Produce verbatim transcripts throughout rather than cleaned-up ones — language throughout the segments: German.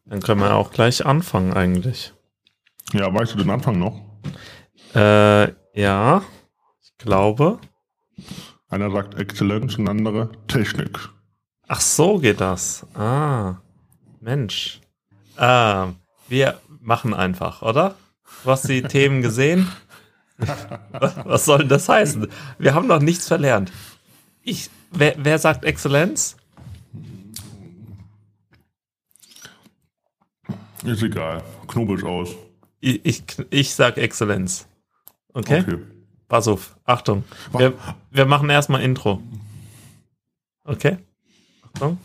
Dann können wir auch gleich anfangen eigentlich. Ja, weißt du den Anfang noch? Äh, ja, ich glaube. Einer sagt Exzellenz und andere Technik. Ach so geht das. Ah, Mensch. Ah, wir machen einfach, oder? Du hast die Themen gesehen? Was soll denn das heißen? Wir haben noch nichts verlernt. Ich, wer, wer sagt Exzellenz? Ist egal. Knobel's aus. Ich, ich, ich sag Exzellenz. Okay? Okay. Pass auf. Achtung. Wir, wir machen erstmal Intro. Okay? Achtung.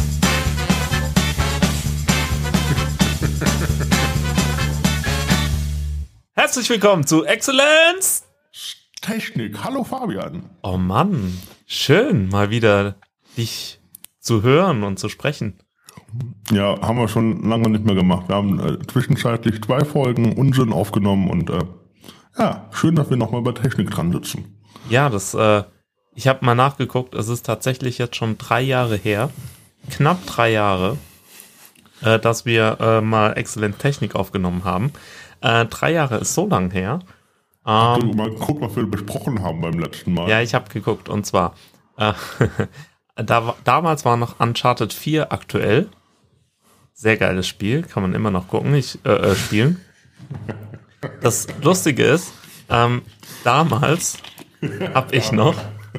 Herzlich willkommen zu Exzellenz Technik. Hallo Fabian. Oh Mann, schön mal wieder dich zu hören und zu sprechen. Ja, haben wir schon lange nicht mehr gemacht. Wir haben äh, zwischenzeitlich zwei Folgen Unsinn aufgenommen und äh, ja, schön, dass wir nochmal bei Technik dran sitzen. Ja, das, äh, ich habe mal nachgeguckt, es ist tatsächlich jetzt schon drei Jahre her, knapp drei Jahre, äh, dass wir äh, mal Exzellent Technik aufgenommen haben. Äh, drei Jahre ist so lang her. Hast du mal geguckt, was wir besprochen haben beim letzten Mal? Ja, ich habe geguckt und zwar, äh, da, damals war noch Uncharted vier aktuell. Sehr geiles Spiel, kann man immer noch gucken, ich äh, äh, spielen. Das Lustige ist, ähm, damals habe ich noch,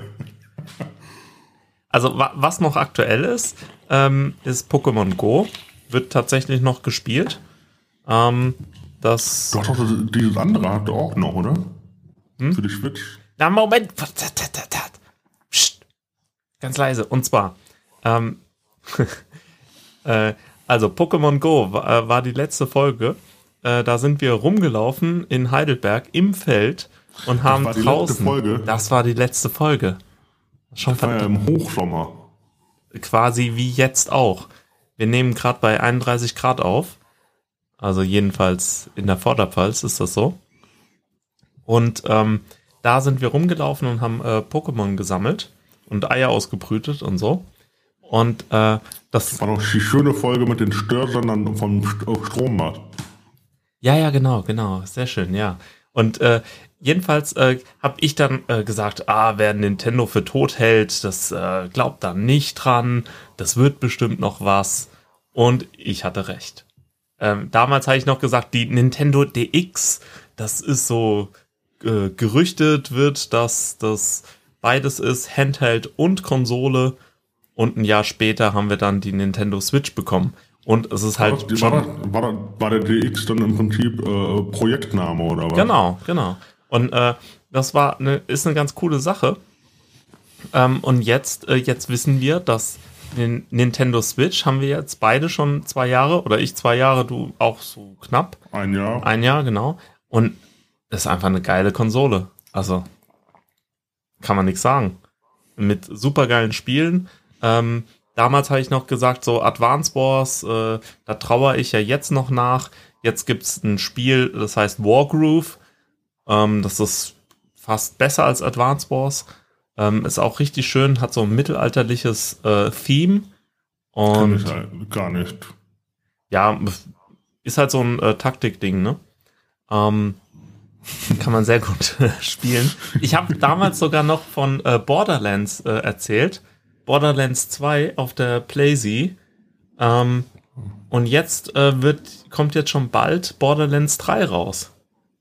also wa- was noch aktuell ist, ähm, ist Pokémon Go, wird tatsächlich noch gespielt. Ähm, das Doch, doch, dieses andere hast du auch noch, oder? Hm? Für die Switch. Na, Moment. Psst. Ganz leise. Und zwar, ähm, äh, also Pokémon Go war, war die letzte Folge. Äh, da sind wir rumgelaufen in Heidelberg im Feld und haben das war die draußen. Letzte Folge. Das war die letzte Folge. Schon das war ja im Hochsommer. Quasi wie jetzt auch. Wir nehmen gerade bei einunddreißig Grad auf. Also jedenfalls in der Vorderpfalz ist das so. Und ähm, da sind wir rumgelaufen und haben äh, Pokémon gesammelt und Eier ausgebrütet und so. Und äh, das, das war doch die schöne Folge mit den Störsendern vom Strommarkt. Ja, ja, genau, genau. Sehr schön, ja. Und äh, jedenfalls äh, habe ich dann äh, gesagt, ah, wer Nintendo für tot hält, das äh, glaubt da nicht dran. Das wird bestimmt noch was. Und ich hatte recht. Ähm, damals habe ich noch gesagt, die Nintendo D X, das ist so äh, gerüchtet wird, dass das beides ist, Handheld und Konsole. Und ein Jahr später haben wir dann die Nintendo Switch bekommen. Und es ist halt war, das, schon... war, das, war, das, war der D X dann im Prinzip äh, Projektname oder was? Genau, genau. Und äh, das war eine, ist eine ganz coole Sache. Ähm, und jetzt, äh, jetzt wissen wir, dass den Nintendo Switch haben wir jetzt beide schon zwei Jahre, oder ich zwei Jahre, du auch so knapp. Ein Jahr. Ein Jahr, genau. Und das ist einfach eine geile Konsole. Also, kann man nichts sagen. Mit supergeilen Spielen. Ähm, damals habe ich noch gesagt, so Advance Wars, äh, da trauere ich ja jetzt noch nach. Jetzt gibt's ein Spiel, das heißt Wargroove. Ähm, das ist fast besser als Advance Wars. Ähm, ist auch richtig schön, hat so ein mittelalterliches äh, Theme. Und Kann ich halt gar nicht. Ja, ist halt so ein äh, Taktik-Ding, ne? Ähm, kann man sehr gut spielen. Ich habe damals sogar noch von äh, Borderlands äh, erzählt. Borderlands zwei auf der PlayZ. Ähm, und jetzt äh, wird, kommt jetzt schon bald Borderlands drei raus.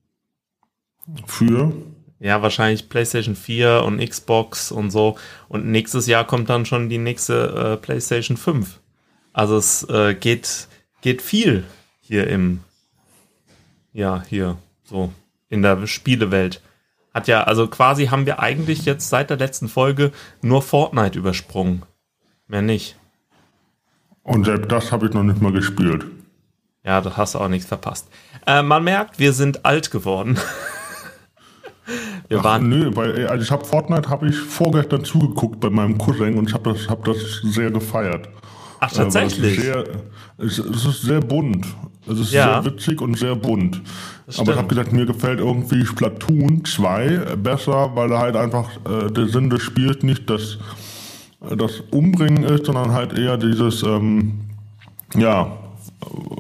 Für? Ja, wahrscheinlich PlayStation vier und Xbox und so. Und nächstes Jahr kommt dann schon die nächste äh, PlayStation fünf. Also es äh, geht, geht viel hier im, ja, hier, so, in der Spielewelt. Hat ja, also quasi haben wir eigentlich jetzt seit der letzten Folge nur Fortnite übersprungen. Mehr nicht. Und selbst das habe ich noch nicht mal gespielt. Ja, da hast du auch nichts verpasst. Äh, man merkt, wir sind alt geworden. wir Ach, waren. Nö, weil, also ich habe Fortnite habe ich vorgestern zugeguckt bei meinem Cousin und ich habe das, hab das sehr gefeiert. Ach, tatsächlich? Äh, sehr, es, es ist sehr bunt. Es ist Ja. sehr witzig und sehr bunt. Das Aber ich stimmt. habe gesagt, mir gefällt irgendwie Splatoon zwei besser, weil da halt einfach äh, der Sinn des Spiels nicht das, das Umbringen ist, sondern halt eher dieses, ähm, ja,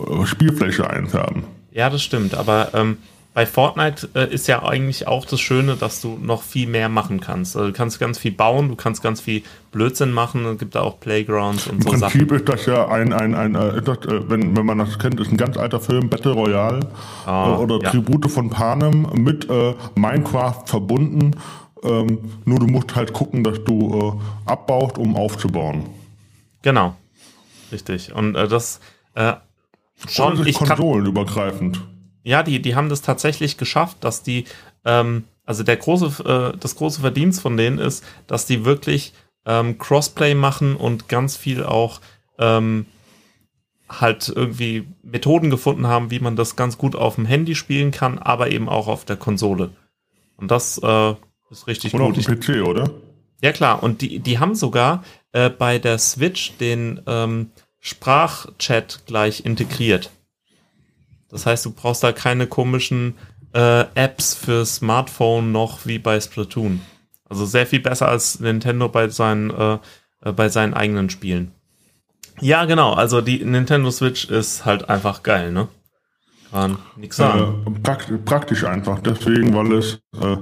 äh, Spielfläche einfärben. Ja, das stimmt, aber ähm, bei Fortnite äh, ist ja eigentlich auch das Schöne, dass du noch viel mehr machen kannst. Also du kannst ganz viel bauen, du kannst ganz viel Blödsinn machen, es gibt da auch Playgrounds und Im so Prinzip Sachen. ist das ja ein, ein, ein, ein äh, das, äh, wenn, wenn man das kennt, ist ein ganz alter Film, Battle Royale Ah, äh, oder ja. Tribute von Panem mit äh, Minecraft verbunden. Ähm, nur du musst halt gucken, dass du äh, abbaust, um aufzubauen. Genau, richtig. Und äh, das äh, Schon schon, ich kann, konsolenübergreifend. ja, die, die haben das tatsächlich geschafft, dass die, ähm, also der große, äh, das große Verdienst von denen ist, dass die wirklich ähm, Crossplay machen und ganz viel auch ähm, halt irgendwie Methoden gefunden haben, wie man das ganz gut auf dem Handy spielen kann, aber eben auch auf der Konsole. Und das äh, ist richtig Oder gut. auf dem P C, oder? Ja klar, und die, die haben sogar äh, bei der Switch den ähm, Sprachchat gleich integriert. Das heißt, du brauchst da keine komischen äh, Apps für Smartphone noch wie bei Splatoon. Also sehr viel besser als Nintendo bei seinen, äh, äh, bei seinen eigenen Spielen. Ja, genau, also die Nintendo Switch ist halt einfach geil, ne? Kann nix sagen. Äh, prakt, praktisch einfach, deswegen, weil es äh,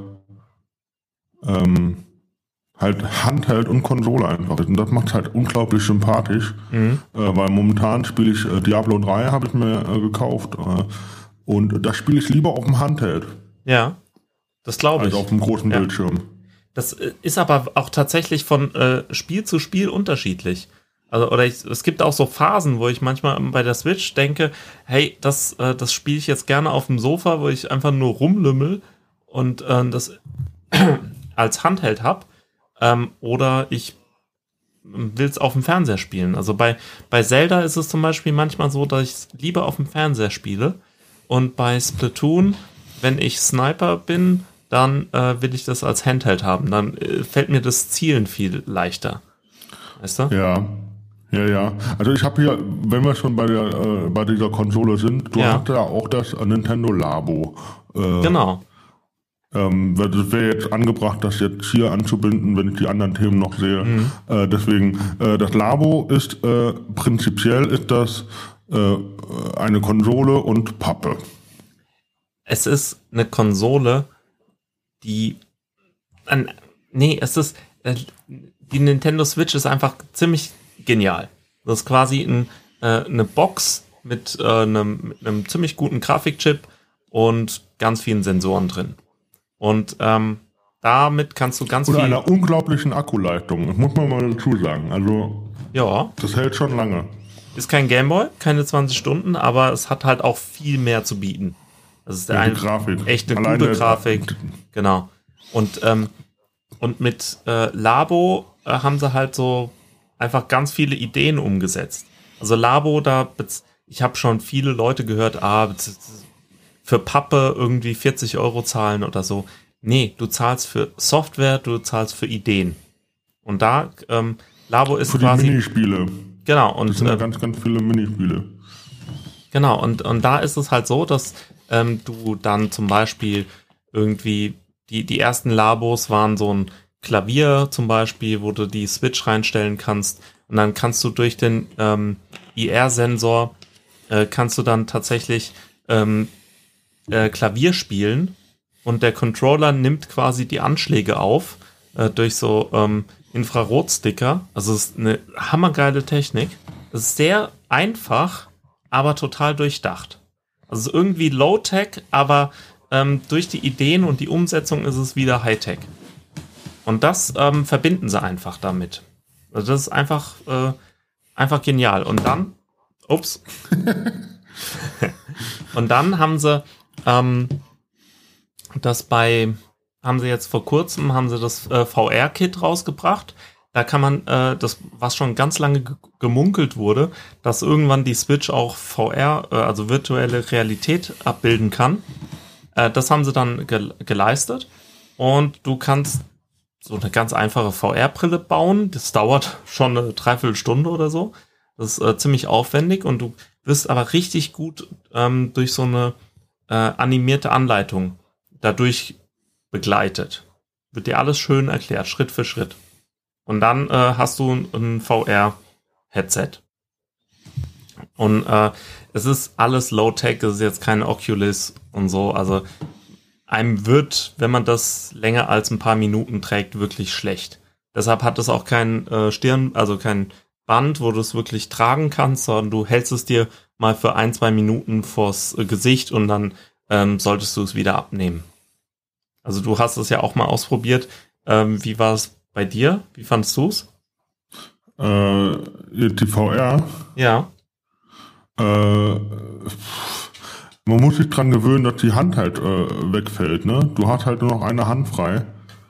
ähm, halt Handheld und Konsole einfach ist. Und das macht halt unglaublich sympathisch, Mhm. äh, weil momentan spiele ich äh, Diablo drei, habe ich mir äh, gekauft. Äh, und das spiele ich lieber auf dem Handheld Ja, das glaube als ich. auf dem großen Ja. Bildschirm. Das äh, ist aber auch tatsächlich von äh, Spiel zu Spiel unterschiedlich. Also, oder ich, es gibt auch so Phasen, wo ich manchmal bei der Switch denke, hey, das, äh, das spiele ich jetzt gerne auf dem Sofa, wo ich einfach nur rumlümmel und äh, das als Handheld habe. Ähm, oder ich will es auf dem Fernseher spielen. Also bei, bei Zelda ist es zum Beispiel manchmal so, dass ich es lieber auf dem Fernseher spiele. Und bei Splatoon, wenn ich Sniper bin, dann äh, will ich das als Handheld haben. Dann äh, fällt mir das Zielen viel leichter. Weißt du? Ja, ja, ja. Also ich habe hier, wenn wir schon bei der äh, bei dieser Konsole sind, du Ja. hast ja auch das Nintendo Labo. Äh, Genau. Ähm, das wäre jetzt angebracht, das jetzt hier anzubinden, wenn ich die anderen Themen noch sehe. Mhm. Äh, deswegen, äh, das Labo ist äh, prinzipiell ist das äh, eine Konsole und Pappe. Es ist eine Konsole, die äh, nee, es ist äh, die Nintendo Switch ist einfach ziemlich genial. Das ist quasi ein, äh, eine Box mit, äh, einem, mit einem ziemlich guten Grafikchip und ganz vielen Sensoren drin. Und ähm, damit kannst du ganz Oder viel... einer unglaublichen Akkuleistung, das muss man mal dazu sagen. Also, ja, das hält schon lange. ist kein Gameboy, keine zwanzig Stunden, aber es hat halt auch viel mehr zu bieten. Das ist Ja, eine die Grafik. echt eine Alleine gute Grafik. Genau. Und, ähm, und mit äh, Labo äh, haben sie halt so einfach ganz viele Ideen umgesetzt. Also Labo, da bez- ich habe schon viele Leute gehört, ah, bez- für Pappe irgendwie vierzig Euro zahlen oder so. Nee, du zahlst für Software, du zahlst für Ideen. Und da, ähm, Labo ist Für die quasi... Minispiele. Genau, und Das sind ja äh, ganz, ganz viele Minispiele. genau, und, und da ist es halt so, dass ähm, du dann zum Beispiel irgendwie, die, die ersten Labos waren so ein Klavier zum Beispiel, wo du die Switch reinstellen kannst und dann kannst du durch den ähm, I R-Sensor äh, kannst du dann tatsächlich ähm, äh, Klavier spielen und der Controller nimmt quasi die Anschläge auf äh, durch so ähm, Infrarotsticker. Also es ist eine hammergeile Technik. Es ist sehr einfach, aber total durchdacht. Also es ist irgendwie Low-Tech, aber ähm, durch die Ideen und die Umsetzung ist es wieder High-Tech. Und das ähm, verbinden sie einfach damit. Also das ist einfach, äh, einfach genial. Und dann, ups. Und dann haben sie ähm, das bei, haben sie jetzt vor kurzem, haben sie das äh, V R-Kit rausgebracht. Da kann man, äh, das, was schon ganz lange ge- gemunkelt wurde, dass irgendwann die Switch auch V R, äh, also virtuelle Realität abbilden kann. Äh, das haben sie dann ge- geleistet. Und du kannst so eine ganz einfache V R-Brille bauen. Das dauert schon eine Dreiviertelstunde oder so. Das ist äh, ziemlich aufwendig und du wirst aber richtig gut ähm, durch so eine äh, animierte Anleitung dadurch begleitet. Wird dir alles schön erklärt, Schritt für Schritt. Und dann äh, hast du ein, ein V R-Headset. Und äh, es ist alles Low-Tech, es ist jetzt kein Oculus und so. Also einem wird, wenn man das länger als ein paar Minuten trägt, wirklich schlecht. Deshalb hat es auch kein äh, Stirn, also kein Band, wo du es wirklich tragen kannst, sondern du hältst es dir mal für ein, zwei Minuten vors äh, Gesicht und dann ähm, solltest du es wieder abnehmen. Also du hast es ja auch mal ausprobiert. Ähm, wie war es bei dir? Wie fandest du es? Äh, die V R? Ja. Äh, man muss sich dran gewöhnen, dass die Hand halt äh, wegfällt, ne? Du hast halt nur noch eine Hand frei.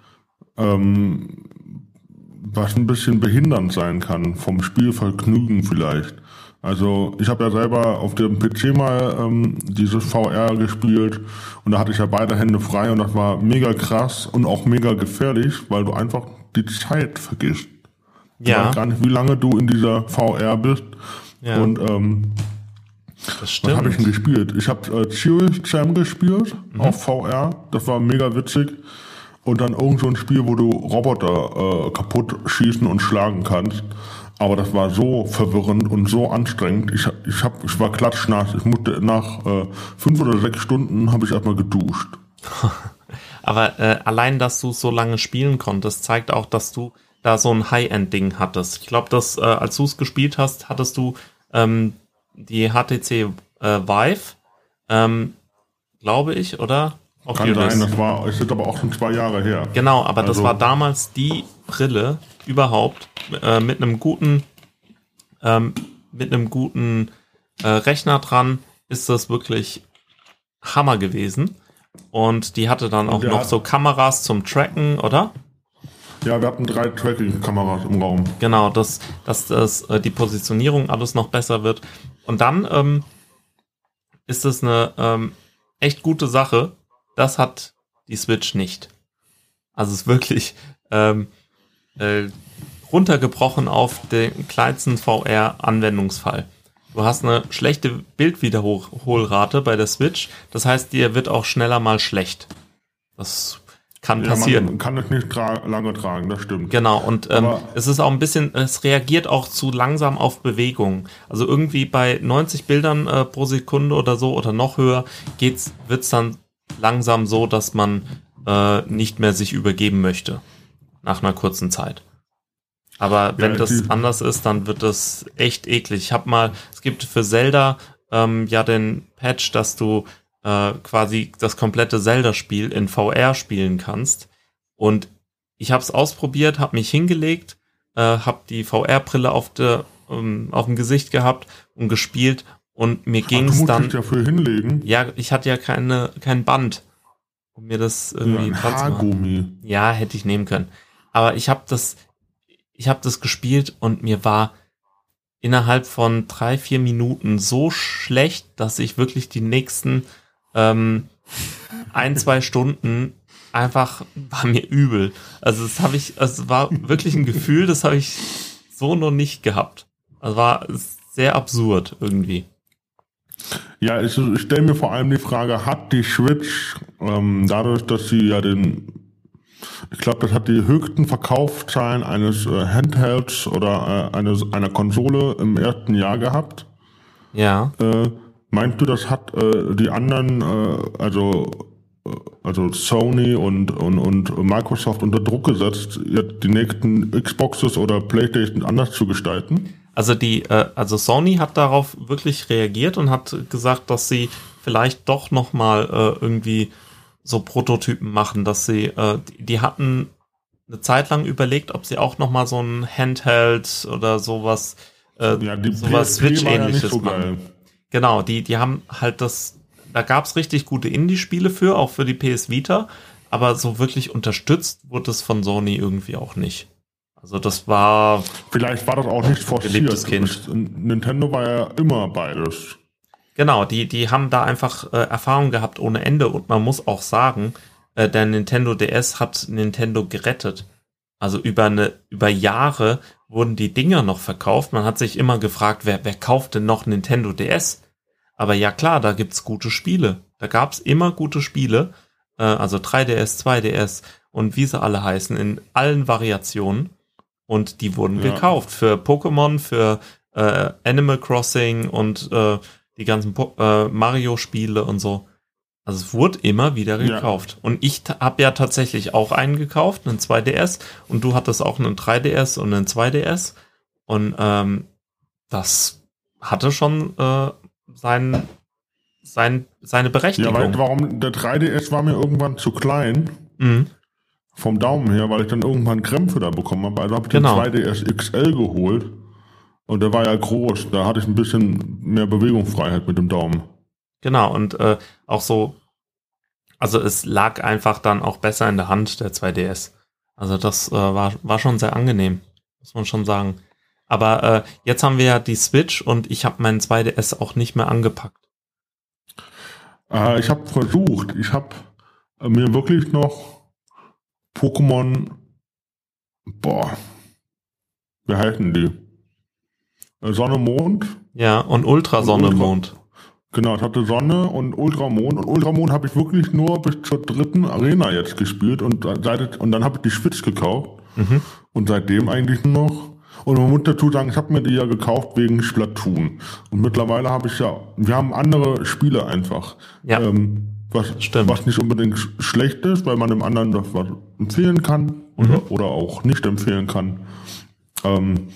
Ähm, was ein bisschen behindernd sein kann, vom Spielvergnügen vielleicht. Also ich habe ja selber auf dem P C mal ähm, dieses V R gespielt und da hatte ich ja beide Hände frei und das war mega krass und auch mega gefährlich, weil du einfach die Zeit vergisst. Du Ja. weißt gar nicht, wie lange du in dieser V R bist. Ja. Und ähm, Das stimmt. was habe ich denn gespielt? Ich habe äh, Serious Sam gespielt mhm. auf V R. Das war mega witzig. Und dann irgend so ein Spiel, wo du Roboter äh, kaputt schießen und schlagen kannst. Aber das war so verwirrend und so anstrengend. Ich, ich, hab, ich war klatschnass. Ich musste nach äh, fünf oder sechs Stunden habe ich erstmal geduscht. Aber äh, allein, dass du so lange spielen konntest, zeigt auch, dass du da so ein High-End-Ding hattest. Ich glaube, dass äh, als du es gespielt hast, hattest du ähm, die H T C äh, Vive, ähm, glaube ich, oder? Kann sein, das war, es ist aber auch schon zwei Jahre her. Genau, aber also, das war damals die Brille überhaupt äh, mit einem guten, ähm, mit einem guten äh, Rechner dran, ist das wirklich Hammer gewesen. Und die hatte dann auch noch so Kameras zum Tracken, oder? Ja, wir hatten drei Tracking-Kameras im Raum. Genau, dass, dass das, äh, die Positionierung alles noch besser wird. Und dann ähm, ist es eine ähm, echt gute Sache. Das hat die Switch nicht. Also es ist wirklich ähm, äh, runtergebrochen auf den kleinsten V R-Anwendungsfall. Du hast eine schlechte Bildwiederholrate bei der Switch. Das heißt, dir wird auch schneller mal schlecht. Das kann passieren. Ja, man kann es nicht tra- lange tragen, das stimmt. Genau, und ähm, es ist auch ein bisschen, es reagiert auch zu langsam auf Bewegung. Also irgendwie bei neunzig Bildern äh, pro Sekunde oder so oder noch höher geht's, wird's dann langsam so, dass man äh, nicht mehr sich übergeben möchte nach einer kurzen Zeit. Aber wenn ja, das anders ist, dann wird das echt eklig. Ich habe mal, es gibt für Zelda ähm, ja den Patch, dass du äh, quasi das komplette Zelda-Spiel in V R spielen kannst. Und ich habe es ausprobiert, habe mich hingelegt, äh, habe die V R-Brille auf, de, ähm, auf dem Gesicht gehabt und gespielt. Und mir ging es dann. Du musst dich dafür hinlegen. Ja, ich hatte ja keine kein Band, um mir das irgendwie ja, ein Haargummi. Ja, hätte ich nehmen können. Aber ich habe das, ich habe das gespielt und mir war innerhalb von drei vier Minuten so schlecht, dass ich wirklich die nächsten ähm, ein zwei Stunden einfach war mir übel. Also das habe ich, also es war wirklich ein Gefühl, das habe ich so noch nicht gehabt. Also war sehr absurd irgendwie. Ja, ich, ich stelle mir vor allem die Frage, hat die Switch, ähm, dadurch, dass sie ja den, ich glaube, das hat die höchsten Verkaufszahlen eines äh, Handhelds oder äh, eines, einer Konsole im ersten Jahr gehabt. Ja. Äh, meinst du, das hat äh, die anderen, äh, also äh, also Sony und, und, und Microsoft unter Druck gesetzt, jetzt die nächsten Xboxes oder Playstation anders zu gestalten? Also die, äh, also Sony hat darauf wirklich reagiert und hat gesagt, dass sie vielleicht doch noch mal äh, irgendwie so Prototypen machen, dass sie, äh, die, die hatten eine Zeit lang überlegt, ob sie auch noch mal so ein Handheld oder sowas, äh, ja, die sowas Switch-ähnliches ja so machen. geil. Genau, die, die haben halt das, da gab's richtig gute Indie-Spiele für, auch für die P S Vita, aber so wirklich unterstützt wurde es von Sony irgendwie auch nicht. Also das war... Vielleicht war das auch nicht forciert. Kind. Nintendo war ja immer beides. Genau, die, die haben da einfach äh, Erfahrung gehabt ohne Ende. Und man muss auch sagen, äh, der Nintendo D S hat Nintendo gerettet. Also über eine über Jahre wurden die Dinger noch verkauft. Man hat sich immer gefragt, wer, wer kauft denn noch Nintendo D S? Aber ja klar, da gibt's gute Spiele. Da gab's immer gute Spiele. Äh, also drei D S, zwei D S und wie sie alle heißen, in allen Variationen. Und die wurden ja. gekauft für Pokémon, für äh, Animal Crossing und äh, die ganzen äh, Mario-Spiele und so. Also es wurde immer wieder gekauft. Ja. Und ich t- habe ja tatsächlich auch einen gekauft, einen zwei D S. Und du hattest auch einen drei D S und einen zwei D S. Und ähm, das hatte schon äh, sein, sein, seine Berechtigung. Ja, weil warum der drei D S war mir irgendwann zu klein. Mhm. Vom Daumen her, weil ich dann irgendwann Krämpfe da bekommen habe. Also habe ich genau. den zwei D S X L geholt. Und der war ja groß. Da hatte ich ein bisschen mehr Bewegungsfreiheit mit dem Daumen. Genau, und äh, auch so, also es lag einfach dann auch besser in der Hand, der zwei D S. Also das äh, war, war schon sehr angenehm, muss man schon sagen. Aber äh, jetzt haben wir ja die Switch und ich habe meinen zwei D S auch nicht mehr angepackt. Äh, ich habe versucht, ich habe äh, mir wirklich noch Pokémon, boah, wie heißen die? Äh, Sonne, Mond? Ja, und Ultra Sonne, Mond. Genau, ich hatte Sonne und Ultramond. Und Ultramond habe ich wirklich nur bis zur dritten Arena jetzt gespielt. Und, seit, und dann habe ich die Switch gekauft. Mhm. Und seitdem eigentlich nur noch. Und man muss dazu sagen, ich habe mir die ja gekauft wegen Splatoon. Und mittlerweile habe ich ja, wir haben andere Spiele einfach. Ja, ähm, was, was nicht unbedingt schlecht ist, weil man dem anderen das was empfehlen kann oder, mhm. oder auch nicht empfehlen kann. Ähm,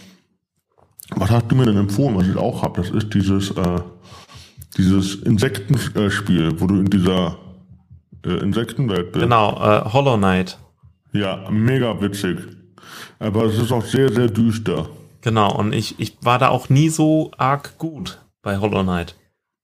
was hast du mir denn empfohlen, was ich auch habe? Das ist dieses... Äh, Dieses Insektenspiel, wo du in dieser äh, Insektenwelt bist. Genau, äh, Hollow Knight. Ja, mega witzig. Aber es ist auch sehr, sehr düster. Genau, und ich, ich war da auch nie so arg gut bei Hollow Knight.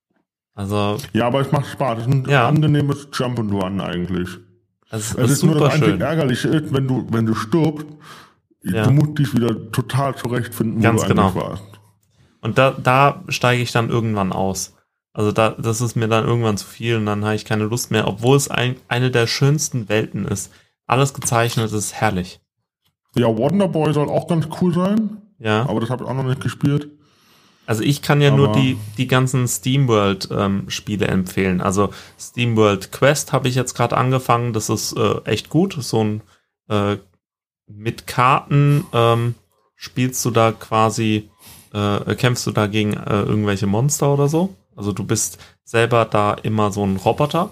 Also. Ja, aber es macht Spaß. Es ist ein ja. angenehmes Jump and Run eigentlich. Es, es ist, ist super nur das schön. einzig Ärgerliche ist, wenn du, wenn du stirbst, ja. du musst dich wieder total zurechtfinden, wo Ganz du genau. eigentlich warst. Und da, da steige ich dann irgendwann aus. Also da, das ist mir dann irgendwann zu viel und dann habe ich keine Lust mehr, obwohl es ein, eine der schönsten Welten ist. Alles gezeichnet ist herrlich. Ja, Wonderboy soll auch ganz cool sein. Ja. Aber das habe ich auch noch nicht gespielt. Also ich kann ja aber nur die, die ganzen SteamWorld-Spiele ähm, empfehlen. Also SteamWorld Quest habe ich jetzt gerade angefangen. Das ist äh, echt gut. So ein äh, mit Karten ähm, spielst du da quasi, äh, kämpfst du da gegen äh, irgendwelche Monster oder so. Also du bist selber da immer so ein Roboter.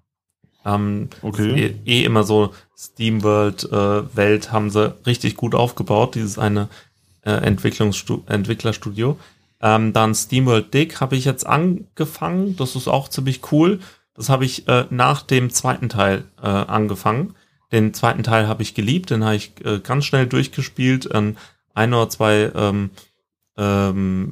Ähm, okay. Eh, eh immer so SteamWorld-Welt äh, haben sie richtig gut aufgebaut, dieses eine äh, Entwicklungsstu- Entwicklerstudio. Ähm, dann SteamWorld Dig habe ich jetzt angefangen. Das ist auch ziemlich cool. Das habe ich äh, nach dem zweiten Teil äh, angefangen. Den zweiten Teil habe ich geliebt. Den habe ich äh, ganz schnell durchgespielt an ein oder zwei ähm, ähm,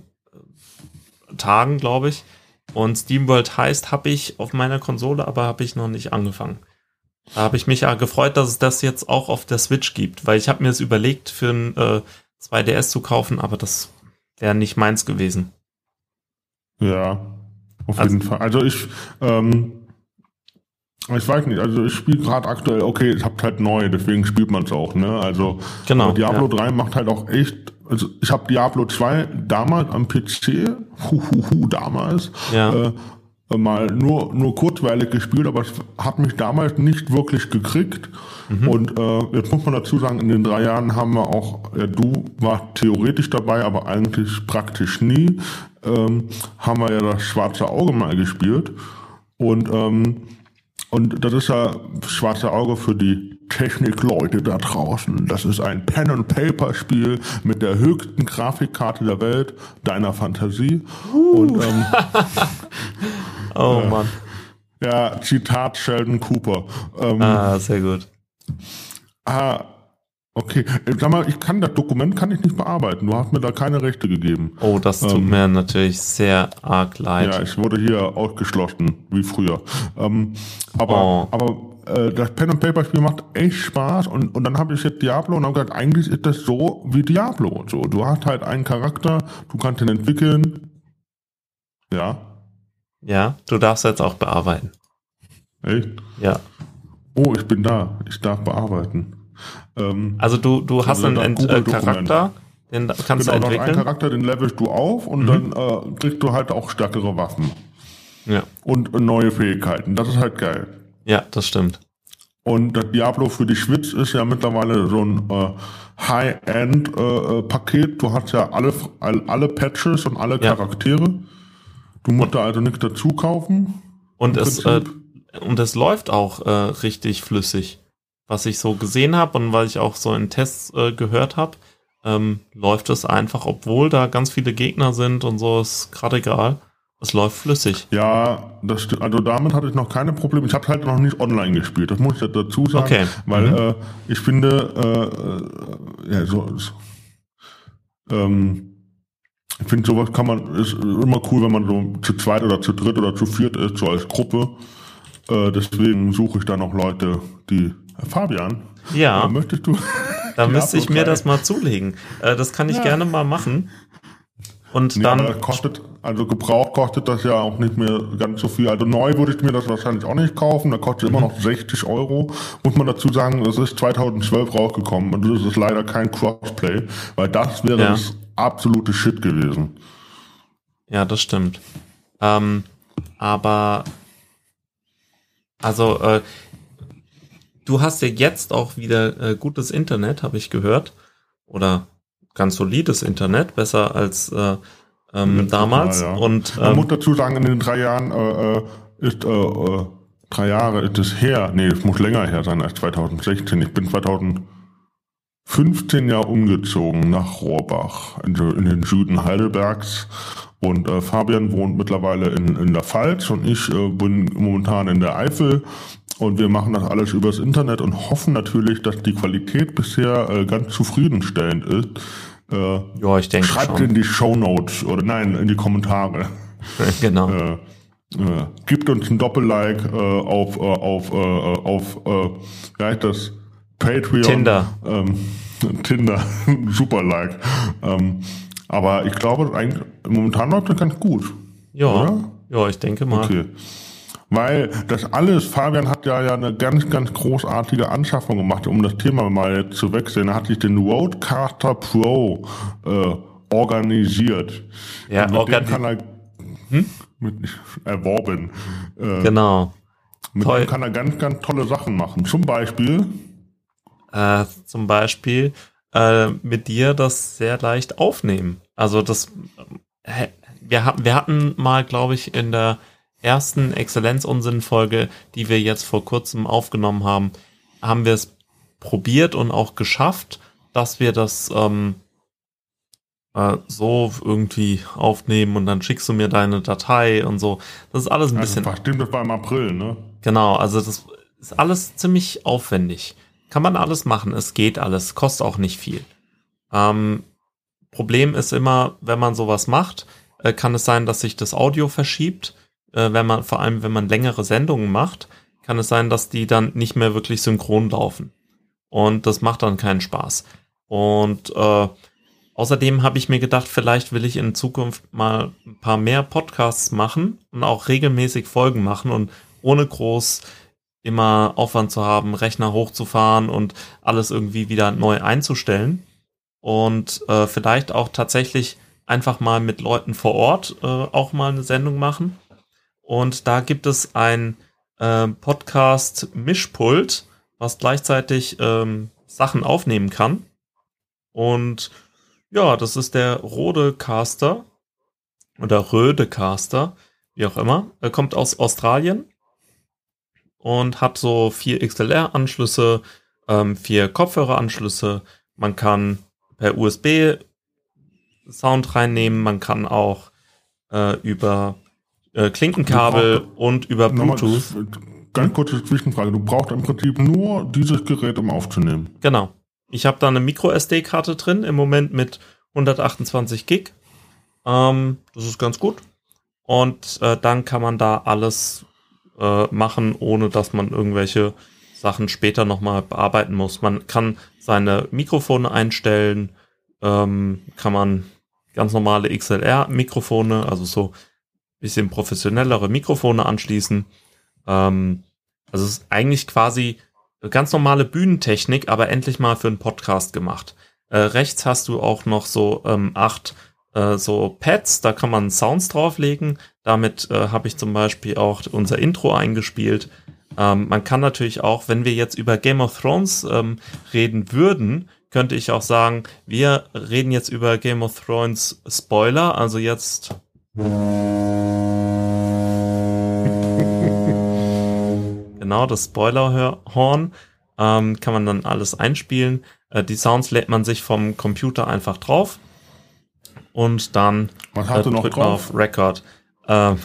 Tagen, glaube ich. Und SteamWorld Heist habe ich auf meiner Konsole, aber habe ich noch nicht angefangen. Da habe ich mich ja gefreut, dass es das jetzt auch auf der Switch gibt, weil ich habe mir es überlegt, für ein äh, zwei D S zu kaufen, aber das wäre nicht meins gewesen. Ja, auf also, jeden Fall. Also ich, ähm, ich weiß nicht, also ich spiele gerade aktuell, okay, ich habe halt neu, deswegen spielt man es auch, ne? Also genau, Diablo ja. drei macht halt auch echt, also ich habe Diablo zwei damals am P C, huhuhu, damals, ja. äh, mal nur nur kurzweilig gespielt, aber es hat mich damals nicht wirklich gekriegt. Mhm. Und äh, jetzt muss man dazu sagen, in den drei Jahren haben wir auch, ja, du warst theoretisch dabei, aber eigentlich praktisch nie, ähm, haben wir ja das Schwarze Auge mal gespielt. Und ähm, und das ist ja Schwarze Auge für die Technikleute da draußen. Das ist ein Pen-and-Paper-Spiel mit der höchsten Grafikkarte der Welt, deiner Fantasie. Uh. Und, ähm, oh äh, Mann. Ja, Zitat Sheldon Cooper. Ähm, ah, sehr gut. Ah, okay. Sag mal, ich kann das Dokument kann ich nicht bearbeiten. Du hast mir da keine Rechte gegeben. Oh, das tut ähm, mir natürlich sehr arg leid. Ja, ich wurde hier ausgeschlossen, wie früher. Ähm, aber oh. aber äh, das Pen-and-Paper-Spiel macht echt Spaß. Und, und dann habe ich jetzt Diablo und habe gesagt, eigentlich ist das so wie Diablo. So, du hast halt einen Charakter, du kannst ihn entwickeln. Ja. Ja, du darfst jetzt auch bearbeiten. Echt? Ja. Oh, ich bin da. Ich darf bearbeiten. Ähm, also du, du hast einen Ent- äh, Charakter, den kannst genau, du entwickeln. Einen Charakter, den levelst du auf und mhm. dann äh, kriegst du halt auch stärkere Waffen. Ja. Und äh, neue Fähigkeiten. Das ist halt geil. Ja, das stimmt. Und das Diablo für die Switch ist ja mittlerweile so ein äh, High-End-Paket. Äh, du hast ja alle, alle Patches und alle Ja. Charaktere. Du musst da also nichts dazu kaufen. Und im es, äh, Prinzip. und es läuft auch äh, richtig flüssig. Was ich so gesehen habe und weil ich auch so in Tests äh, gehört habe, ähm, läuft es einfach, obwohl da ganz viele Gegner sind und so, ist gerade egal. Es läuft flüssig. Ja, das stimmt. Also damit hatte ich noch keine Probleme. Ich habe halt noch nicht online gespielt. Das muss ich dazu sagen, Okay. weil Mhm. äh, ich finde, äh, äh, ja, so, so ähm, ich finde, sowas kann man, ist immer cool, wenn man so zu zweit oder zu dritt oder zu viert ist, so als Gruppe. Äh, deswegen suche ich da noch Leute, die, Fabian, Ja. äh, möchtest du? Da Ja, müsste ich mir okay. das mal zulegen. Äh, das kann ich Ja. gerne mal machen. Und Nee, dann, aber kostet, also gebraucht kostet das ja auch nicht mehr ganz so viel. Also neu würde ich mir das wahrscheinlich auch nicht kaufen. Da kostet immer noch sechzig Euro. Muss man dazu sagen, das ist zweitausendzwölf rausgekommen und das ist leider kein Crossplay, weil das wäre Ja. das absolute Shit gewesen. ja, das stimmt. Ähm, aber, also, äh, du hast ja jetzt auch wieder äh, gutes Internet, habe ich gehört. Oder ganz solides Internet, besser als äh, ähm, Letztes damals. Mal, ja. Und Man muss ähm, dazu sagen, in den drei Jahren äh, äh, ist äh, äh, drei Jahre ist es her. Nee, es muss länger her sein als zweitausendsechzehn. Ich bin zweitausendfünfzehn ja umgezogen nach Rohrbach in, in den Süden Heidelbergs. Und äh, Fabian wohnt mittlerweile in, in der Pfalz und ich äh, bin momentan in der Eifel. Und wir machen das alles übers Internet und hoffen natürlich, dass die Qualität bisher äh, ganz zufriedenstellend ist. Äh, ja, ich denke schreibt schon. in die Shownotes oder nein, in die Kommentare. Genau. Äh, äh, gibt uns ein Doppel-Like äh, auf, äh, auf, äh, auf äh, wie heißt das? Patreon. Tinder. Ähm, Tinder. Super Like. Ähm, aber ich glaube, eigentlich, momentan läuft das ganz gut. Ja, Oder? ja, ich denke mal. Okay. Weil das alles, Fabian hat ja, ja eine ganz, ganz großartige Anschaffung gemacht, um das Thema mal jetzt zu wechseln. Er hat sich den Rodecaster Pro äh, organisiert. Ja, Und mit organi- dem kann er Hm? mit, erworben. Äh, Genau. mit toll. dem kann er ganz, ganz tolle Sachen machen. Zum Beispiel, Äh, zum Beispiel äh, mit dir das sehr leicht aufnehmen. Also das, äh, wir, ha- wir hatten mal, glaube ich, in der ersten Exzellenz-Unsinn-Folge, die wir jetzt vor kurzem aufgenommen haben, haben wir es probiert und auch geschafft, dass wir das ähm, äh, so irgendwie aufnehmen und dann schickst du mir deine Datei und so. Das ist alles ein also, bisschen... was stimmt, das war im April, ne? Genau, also das ist alles ziemlich aufwendig. Kann man alles machen, es geht alles, kostet auch nicht viel. Ähm, Problem ist immer, wenn man sowas macht, äh, kann es sein, dass sich das Audio verschiebt. Äh, wenn man, vor allem wenn man längere Sendungen macht, kann es sein, dass die dann nicht mehr wirklich synchron laufen. Und das macht dann keinen Spaß. Und äh, außerdem habe ich mir gedacht, vielleicht will ich in Zukunft mal ein paar mehr Podcasts machen und auch regelmäßig Folgen machen und ohne groß immer Aufwand zu haben, Rechner hochzufahren und alles irgendwie wieder neu einzustellen. Und äh, vielleicht auch tatsächlich einfach mal mit Leuten vor Ort äh, auch mal eine Sendung machen. Und da gibt es ein äh, Podcast-Mischpult, was gleichzeitig ähm, Sachen aufnehmen kann. Und ja, das ist der Rodecaster oder Rödecaster, wie auch immer. Er kommt aus Australien und hat so vier X L R-Anschlüsse, ähm, vier Kopfhöreranschlüsse. Man kann per U S B Sound reinnehmen, man kann auch äh, über äh, Klinkenkabel Du brauchst- und über Nochmal, Bluetooth. ganz kurze Zwischenfrage. Du brauchst im Prinzip nur dieses Gerät, um aufzunehmen. Genau. Ich habe da eine Micro-S D-Karte drin, im Moment mit hundertachtundzwanzig Gig. Ähm, das ist ganz gut. Und äh, dann kann man da alles äh, machen, ohne dass man irgendwelche Sachen später nochmal bearbeiten muss. Man kann seine Mikrofone einstellen, ähm, kann man ganz normale X L R-Mikrofone, also so ein bisschen professionellere Mikrofone anschließen. Ähm, also es ist eigentlich quasi ganz normale Bühnentechnik, aber endlich mal für einen Podcast gemacht. Äh, rechts hast du auch noch so ähm, acht äh, so Pads, da kann man Sounds drauflegen. Damit äh, habe ich zum Beispiel auch unser Intro eingespielt. Ähm, man kann natürlich auch, wenn wir jetzt über Game of Thrones ähm, reden würden, könnte ich auch sagen, wir reden jetzt über Game of Thrones Spoiler, also jetzt genau, das Spoilerhorn, ähm, kann man dann alles einspielen. Äh, die Sounds lädt man sich vom Computer einfach drauf und dann was hast äh, du noch drückt drauf? man auf Record. Ähm,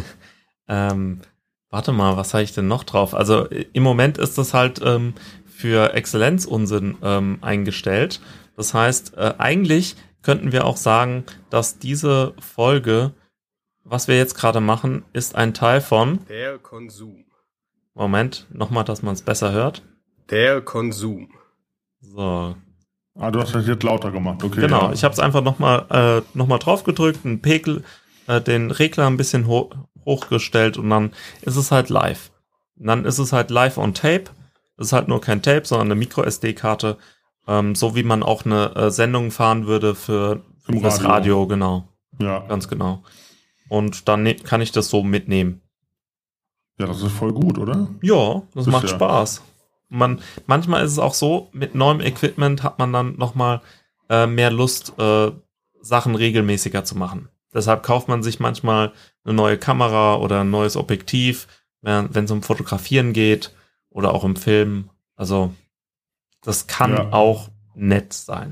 ähm, warte mal, was habe ich denn noch drauf? Also im Moment ist das halt ähm, für Exzellenzunsinn ähm, eingestellt. Das heißt, äh, eigentlich könnten wir auch sagen, dass diese Folge, was wir jetzt gerade machen, ist ein Teil von Der Konsum. Moment, nochmal, dass man es besser hört. Der Konsum. So. Ah, du hast das jetzt lauter gemacht, okay. Genau, ja. ich habe es einfach nochmal äh, noch mal drauf gedrückt, einen Pegel, äh, den Regler ein bisschen ho- hochgestellt und dann ist es halt live. Und dann ist es halt live on Tape. Es ist halt nur kein Tape, sondern eine Micro S D-Karte, ähm, so wie man auch eine äh, Sendung fahren würde für, für Im das Radio. Radio, genau, Ja. ganz genau. Und dann ne- kann ich das so mitnehmen. Ja, das ist voll gut, oder? Ja, das Ist macht ja- Spaß. Man, manchmal ist es auch so, mit neuem Equipment hat man dann nochmal äh, mehr Lust, äh, Sachen regelmäßiger zu machen. Deshalb kauft man sich manchmal eine neue Kamera oder ein neues Objektiv, wenn es um Fotografieren geht oder auch im Film. Also das kann Ja. auch nett sein.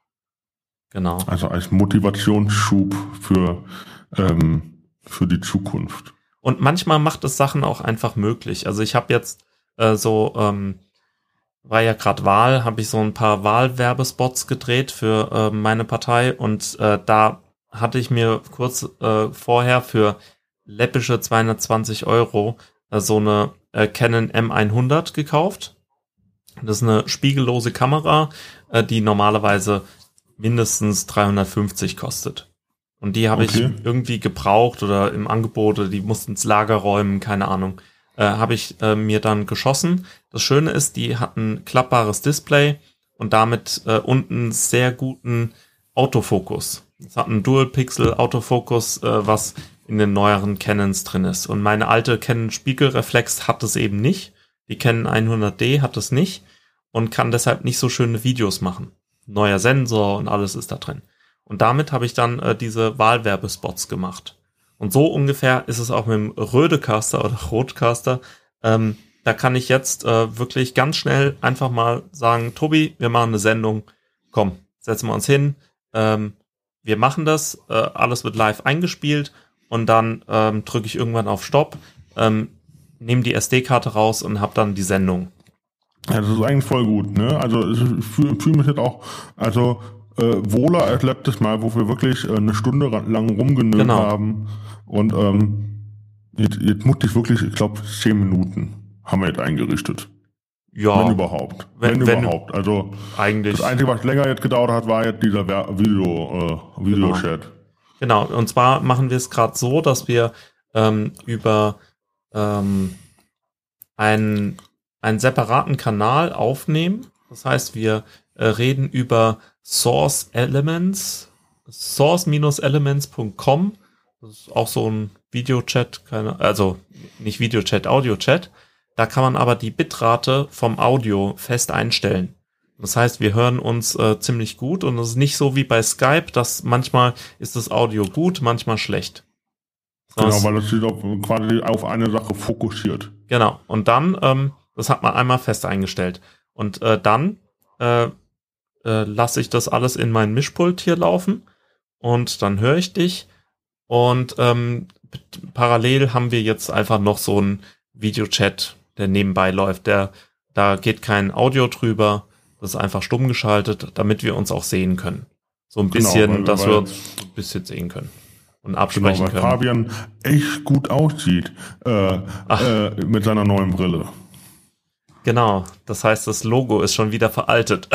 Genau. Also als Motivationsschub für, ähm, für die Zukunft. Und manchmal macht es Sachen auch einfach möglich. Also ich habe jetzt äh, so, ähm, war ja gerade Wahl, habe ich so ein paar Wahlwerbespots gedreht für äh, meine Partei und äh, da hatte ich mir kurz äh, vorher für läppische zweihundertzwanzig Euro äh, so eine äh, Canon M hundert gekauft. Das ist eine spiegellose Kamera, äh, die normalerweise mindestens dreihundertfünfzig kostet. Und die habe Okay. ich irgendwie gebraucht oder im Angebot, oder die mussten ins Lager räumen, keine Ahnung. Äh, habe ich äh, mir dann geschossen. Das Schöne ist, die hat ein klappbares Display und damit äh, unten sehr guten Autofokus. Es hat einen Dual-Pixel-Autofokus, äh, was in den neueren Canons drin ist. Und meine alte Canon Spiegelreflex hat es eben nicht. Die Canon hundert D hat es nicht und kann deshalb nicht so schöne Videos machen. Neuer Sensor und alles ist da drin. Und damit habe ich dann äh, diese Wahlwerbespots gemacht. Und so ungefähr ist es auch mit dem Rödecaster oder Rotcaster. Ähm, da kann ich jetzt äh, wirklich ganz schnell einfach mal sagen, Tobi, wir machen eine Sendung. Komm, setzen wir uns hin. Ähm, wir machen das. Äh, alles wird live eingespielt. Und dann ähm, drücke ich irgendwann auf Stopp, ähm, nehme die S D-Karte raus und habe dann die Sendung. Ja, das ist eigentlich voll gut, ne? Also ich fühle fühl mich jetzt auch, also äh, wohler als letztes Mal, wo wir wirklich äh, eine Stunde ra- lang rumgenölt Genau. haben. Und ähm, jetzt, jetzt musste ich wirklich, ich glaube, zehn Minuten haben wir jetzt eingerichtet. Ja, Wenn überhaupt. Wenn- Wenn, wenn- überhaupt. Also eigentlich. das Einzige, was länger jetzt gedauert hat, war jetzt dieser Ver- Video, äh, Videochat. Genau, und zwar machen wir es gerade so, dass wir ähm, über ähm, einen, einen separaten Kanal aufnehmen. Das heißt, wir äh, reden über Source Elements, source elements punkt com. Das ist auch so ein Videochat, keine, also nicht Videochat, Audiochat. Da kann man aber die Bitrate vom Audio fest einstellen. Das heißt, wir hören uns äh, ziemlich gut und es ist nicht so wie bei Skype, dass manchmal ist das Audio gut, manchmal schlecht. Genau, Das- weil das sich auf, quasi auf eine Sache fokussiert. Genau. Und dann, ähm, das hat man einmal fest eingestellt. Und äh, dann äh, äh, lasse ich das alles in mein Mischpult hier laufen und dann höre ich dich. Und ähm, p- parallel haben wir jetzt einfach noch so einen Videochat, der nebenbei läuft. Der, da geht kein Audio drüber. Das ist einfach stumm geschaltet, damit wir uns auch sehen können. So ein Genau, bisschen, weil- dass weil- wir uns ein bisschen sehen können und Genau, absprechen weil können. Fabian echt gut aussieht äh, Ach. äh, mit seiner neuen Brille. Genau, das heißt, das Logo ist schon wieder veraltet.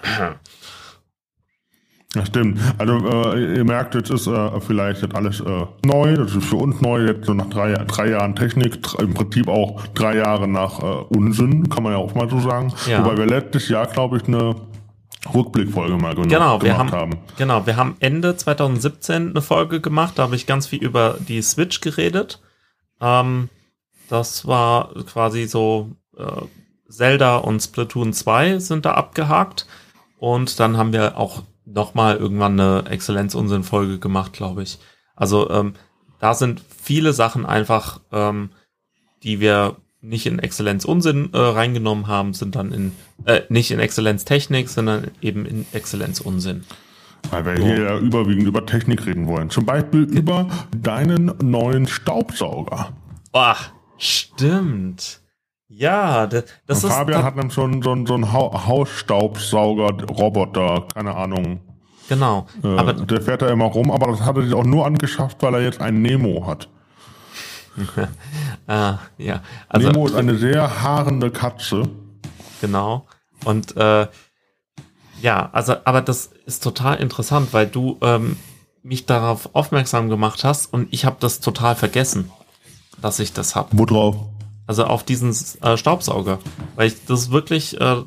Ja, stimmt. Also äh, ihr merkt, jetzt ist äh, vielleicht jetzt alles äh, neu. Das ist für uns neu, jetzt so nach drei, drei Jahren Technik, dr- im Prinzip auch drei Jahre nach äh, Unsinn, kann man ja auch mal so sagen. Ja. Wobei wir letztes Jahr, glaube ich, eine Rückblickfolge mal gen- Genau, wir gemacht haben, haben. genau, wir haben Ende zwanzig siebzehn eine Folge gemacht, da habe ich ganz viel über die Switch geredet. Ähm, das war quasi so, äh, Zelda und Splatoon zwei sind da abgehakt. Und dann haben wir auch nochmal irgendwann eine Exzellenz-Unsinn-Folge gemacht, glaube ich. Also ähm, da sind viele Sachen einfach, ähm, die wir nicht in Exzellenz-Unsinn äh, reingenommen haben, sind dann in, äh, nicht in Exzellenz-Technik, sondern eben in Exzellenz-Unsinn. Weil wir hier ja überwiegend über Technik reden wollen. Zum Beispiel über deinen neuen Staubsauger. Ach, stimmt. Ja, das, das Und ist... Fabian hat dann schon so, so einen ha- Hausstaubsauger-Roboter, keine Ahnung. Genau. Äh, aber der fährt da immer rum, aber das hat er sich auch nur angeschafft, weil er jetzt einen Nemo hat. ah, ja. Also, Nemo ist eine sehr haarende Katze. Genau. Und äh, ja, also, aber das ist total interessant, weil du ähm, mich darauf aufmerksam gemacht hast und ich habe das total vergessen, dass ich das habe. Wo drauf? Also auf diesen äh, Staubsauger. Weil ich das ist wirklich, äh,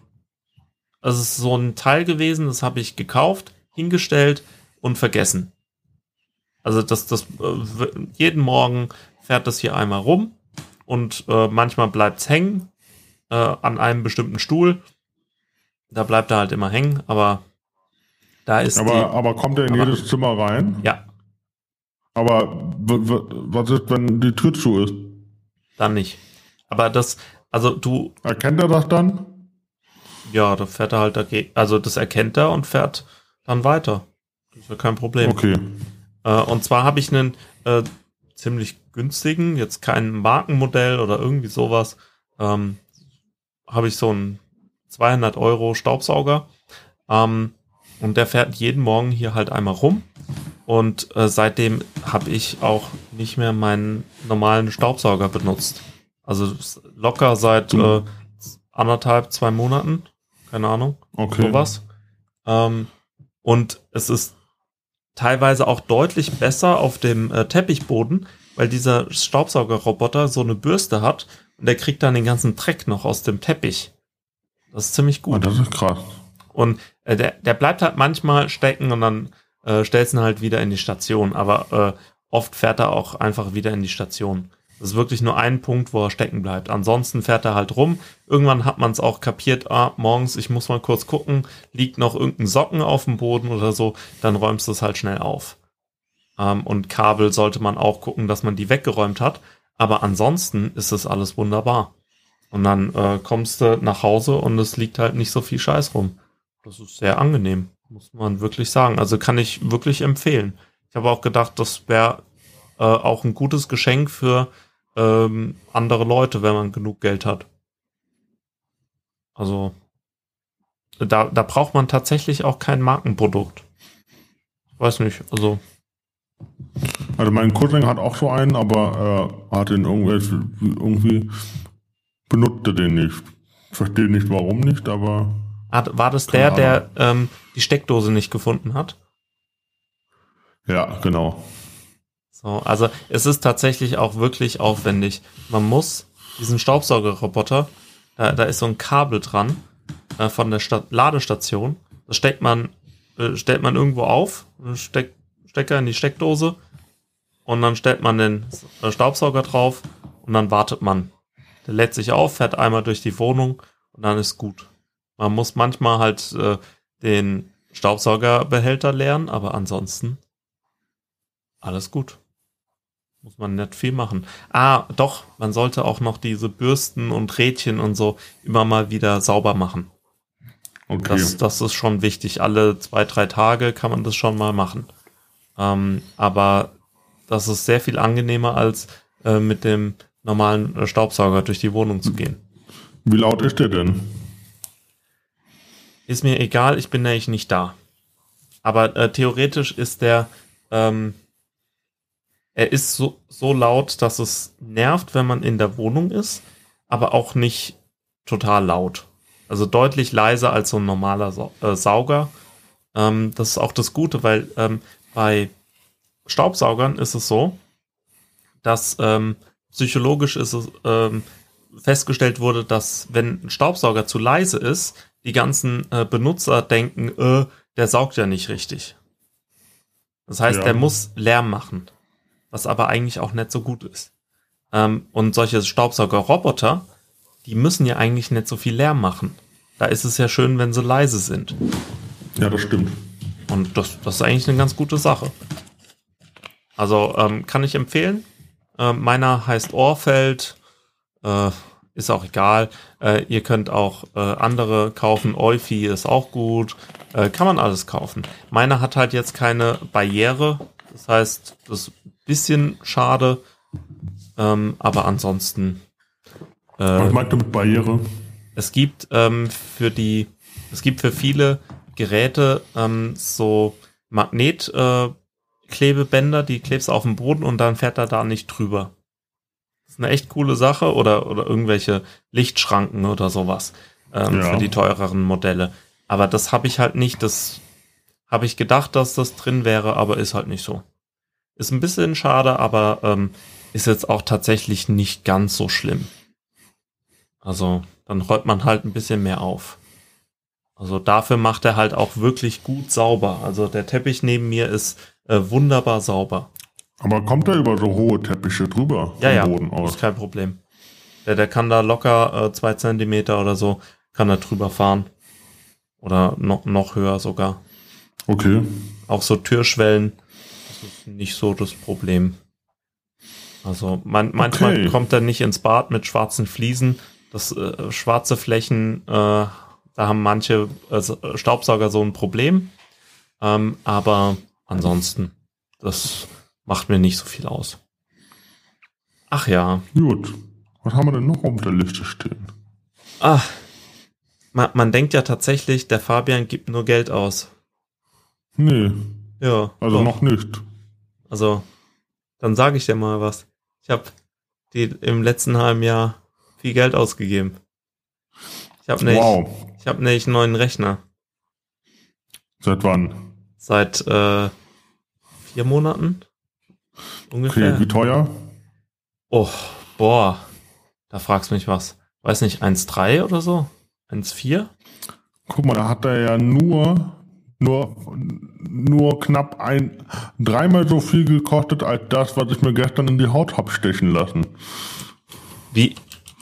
es ist so ein Teil gewesen, das habe ich gekauft, hingestellt und vergessen. Also das, das äh, jeden Morgen fährt das hier einmal rum und äh, manchmal bleibt's hängen äh, an einem bestimmten Stuhl. Da bleibt er halt immer hängen, aber da ist Aber, die, aber kommt er in aber- jedes Zimmer rein? ja, Aber w- w- was ist, wenn die Tür zu ist? dann nicht. Aber das, also du, Erkennt er das dann? ja, da fährt er halt dagegen, also das erkennt er und fährt dann weiter. Das ist ja kein Problem. Okay. Äh, und zwar habe ich einen äh, ziemlich günstigen, jetzt kein Markenmodell oder irgendwie sowas, ähm, habe ich so einen zweihundert Euro Staubsauger. Ähm, und der fährt jeden Morgen hier halt einmal rum. Und äh, seitdem habe ich auch nicht mehr meinen normalen Staubsauger benutzt. Also s- locker seit äh, anderthalb, zwei Monaten. Keine Ahnung. Okay. Sowas. Ähm, und es ist teilweise auch deutlich besser auf dem äh, Teppichboden, weil dieser Staubsaugerroboter so eine Bürste hat und der kriegt dann den ganzen Dreck noch aus dem Teppich. Das ist ziemlich Oh, gut. das ist krass. Und äh, der, der bleibt halt manchmal stecken und dann äh, stellst du ihn halt wieder in die Station. Aber äh, oft fährt er auch einfach wieder in die Station. Das ist wirklich nur ein Punkt, wo er stecken bleibt. Ansonsten fährt er halt rum. Irgendwann hat man es auch kapiert, ah, morgens, ich muss mal kurz gucken, liegt noch irgendein Socken auf dem Boden oder so, dann räumst du es halt schnell auf. Ähm, und Kabel sollte man auch gucken, dass man die weggeräumt hat. Aber ansonsten ist es alles wunderbar. Und dann äh, kommst du nach Hause und es liegt halt nicht so viel Scheiß rum. Das ist sehr angenehm, muss man wirklich sagen. Also kann ich wirklich empfehlen. Ich habe auch gedacht, das wäre äh, auch ein gutes Geschenk für ähm, andere Leute, wenn man genug Geld hat. Also da, da braucht man tatsächlich auch kein Markenprodukt. Ich weiß nicht, also Also mein Cousin hat auch so einen, aber er hat den irgendwie, irgendwie benutzt er den nicht. Ich verstehe nicht, warum nicht, aber hat, war das Keine der, der ähm, die Steckdose nicht gefunden hat? ja, genau. So, also es ist tatsächlich auch wirklich aufwendig. Man muss diesen Staubsaugerroboter, da, da ist so ein Kabel dran äh, von der Sta- Ladestation. Das steckt man, äh, stellt man irgendwo auf, steck, Stecker in die Steckdose und dann stellt man den äh, Staubsauger drauf und dann wartet man. Der lädt sich auf, fährt einmal durch die Wohnung und dann ist gut. Man muss manchmal halt äh, den Staubsaugerbehälter leeren, aber ansonsten alles gut. Muss man nicht viel machen. Ah, doch, man sollte auch noch diese Bürsten und Rädchen und so immer mal wieder sauber machen. Okay. Das, das ist schon wichtig. Alle zwei, drei Tage kann man das schon mal machen. Ähm, aber das ist sehr viel angenehmer, als äh, mit dem normalen äh, Staubsauger durch die Wohnung zu gehen. Wie laut ist der denn? Ist mir egal, ich bin nämlich nicht da. Aber äh, theoretisch ist der, ähm, er ist so, so laut, dass es nervt, wenn man in der Wohnung ist, aber auch nicht total laut. Also deutlich leiser als so ein normaler Sau- äh, Sauger. Ähm, das ist auch das Gute, weil ähm, bei Staubsaugern ist es so, dass ähm, psychologisch ist es ähm, festgestellt wurde, dass wenn ein Staubsauger zu leise ist, die ganzen äh, Benutzer denken, äh, der saugt ja nicht richtig. Das heißt, Ja. der muss Lärm machen, was aber eigentlich auch nicht so gut ist. Ähm, und solche Staubsaugerroboter, die müssen ja eigentlich nicht so viel Lärm machen. Da ist es ja schön, wenn sie leise sind. Ja, das stimmt. Und das, das ist eigentlich eine ganz gute Sache. Also ähm, kann ich empfehlen. Äh, meiner heißt Ohrfeld. Äh, ist auch egal. Äh, ihr könnt auch äh, andere kaufen. Eufy ist auch gut. Äh, kann man alles kaufen. Meiner hat halt jetzt keine Barriere. Das heißt, das ist ein bisschen schade. Ähm, aber ansonsten. Äh, Was meinst du mit Barriere? Es gibt ähm, für die, es gibt für viele Geräte ähm, so Magnetklebebänder, äh, die klebst du auf den Boden und dann fährt er da nicht drüber. Das ist eine echt coole Sache, oder oder irgendwelche Lichtschranken oder sowas ähm, Ja. für die teureren Modelle. Aber das habe ich halt nicht. Das habe ich gedacht, dass das drin wäre, aber ist halt nicht so. Ist ein bisschen schade, aber ähm, ist jetzt auch tatsächlich nicht ganz so schlimm. Also dann räumt man halt ein bisschen mehr auf. Also dafür macht er halt auch wirklich gut sauber. Also der Teppich neben mir ist äh, wunderbar sauber. Aber kommt er über so hohe Teppiche drüber Ja, ja, vom Boden aus? ist kein Problem. Der, der kann da locker äh, zwei Zentimeter oder so, kann er drüber fahren. Oder noch, noch höher sogar. Okay. Auch so Türschwellen, das ist nicht so das Problem. Also man, manchmal Okay. kommt er nicht ins Bad mit schwarzen Fliesen. Das äh, schwarze Flächen, äh, da haben manche äh, Staubsauger so ein Problem. Ähm, aber ansonsten, das macht mir nicht so viel aus. Ach ja. Gut. Was haben wir denn noch auf der Liste stehen? Ah, man, man denkt ja tatsächlich, der Fabian gibt nur Geld aus. Nee, Ja. also doch. noch nicht. Also, dann sage ich dir mal was. Ich habe die im letzten halben Jahr viel Geld ausgegeben. Ich habe nämlich, Wow. ich habe nämlich einen neuen Rechner. Seit wann? Seit äh, vier Monaten ungefähr. Okay, wie teuer? Oh, boah. Da fragst du mich was. Weiß nicht, eins Komma drei oder so? eins Komma vier? Guck mal, da hat er ja nur, nur, nur knapp ein, dreimal so viel gekostet als das, was ich mir gestern in die Haut hab stechen lassen. Wie,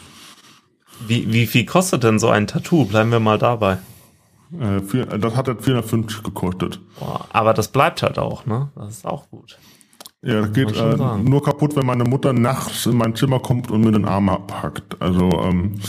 wie, wie viel kostet denn so ein Tattoo? Bleiben wir mal dabei. Äh, vier, das hat er vierhundertfünfzig gekostet. Boah, aber das bleibt halt auch, ne? Das ist auch gut. Ja, das geht Muss schon äh, sagen. nur kaputt, wenn meine Mutter nachts in mein Zimmer kommt und mir den Arm abhackt. Also, ähm,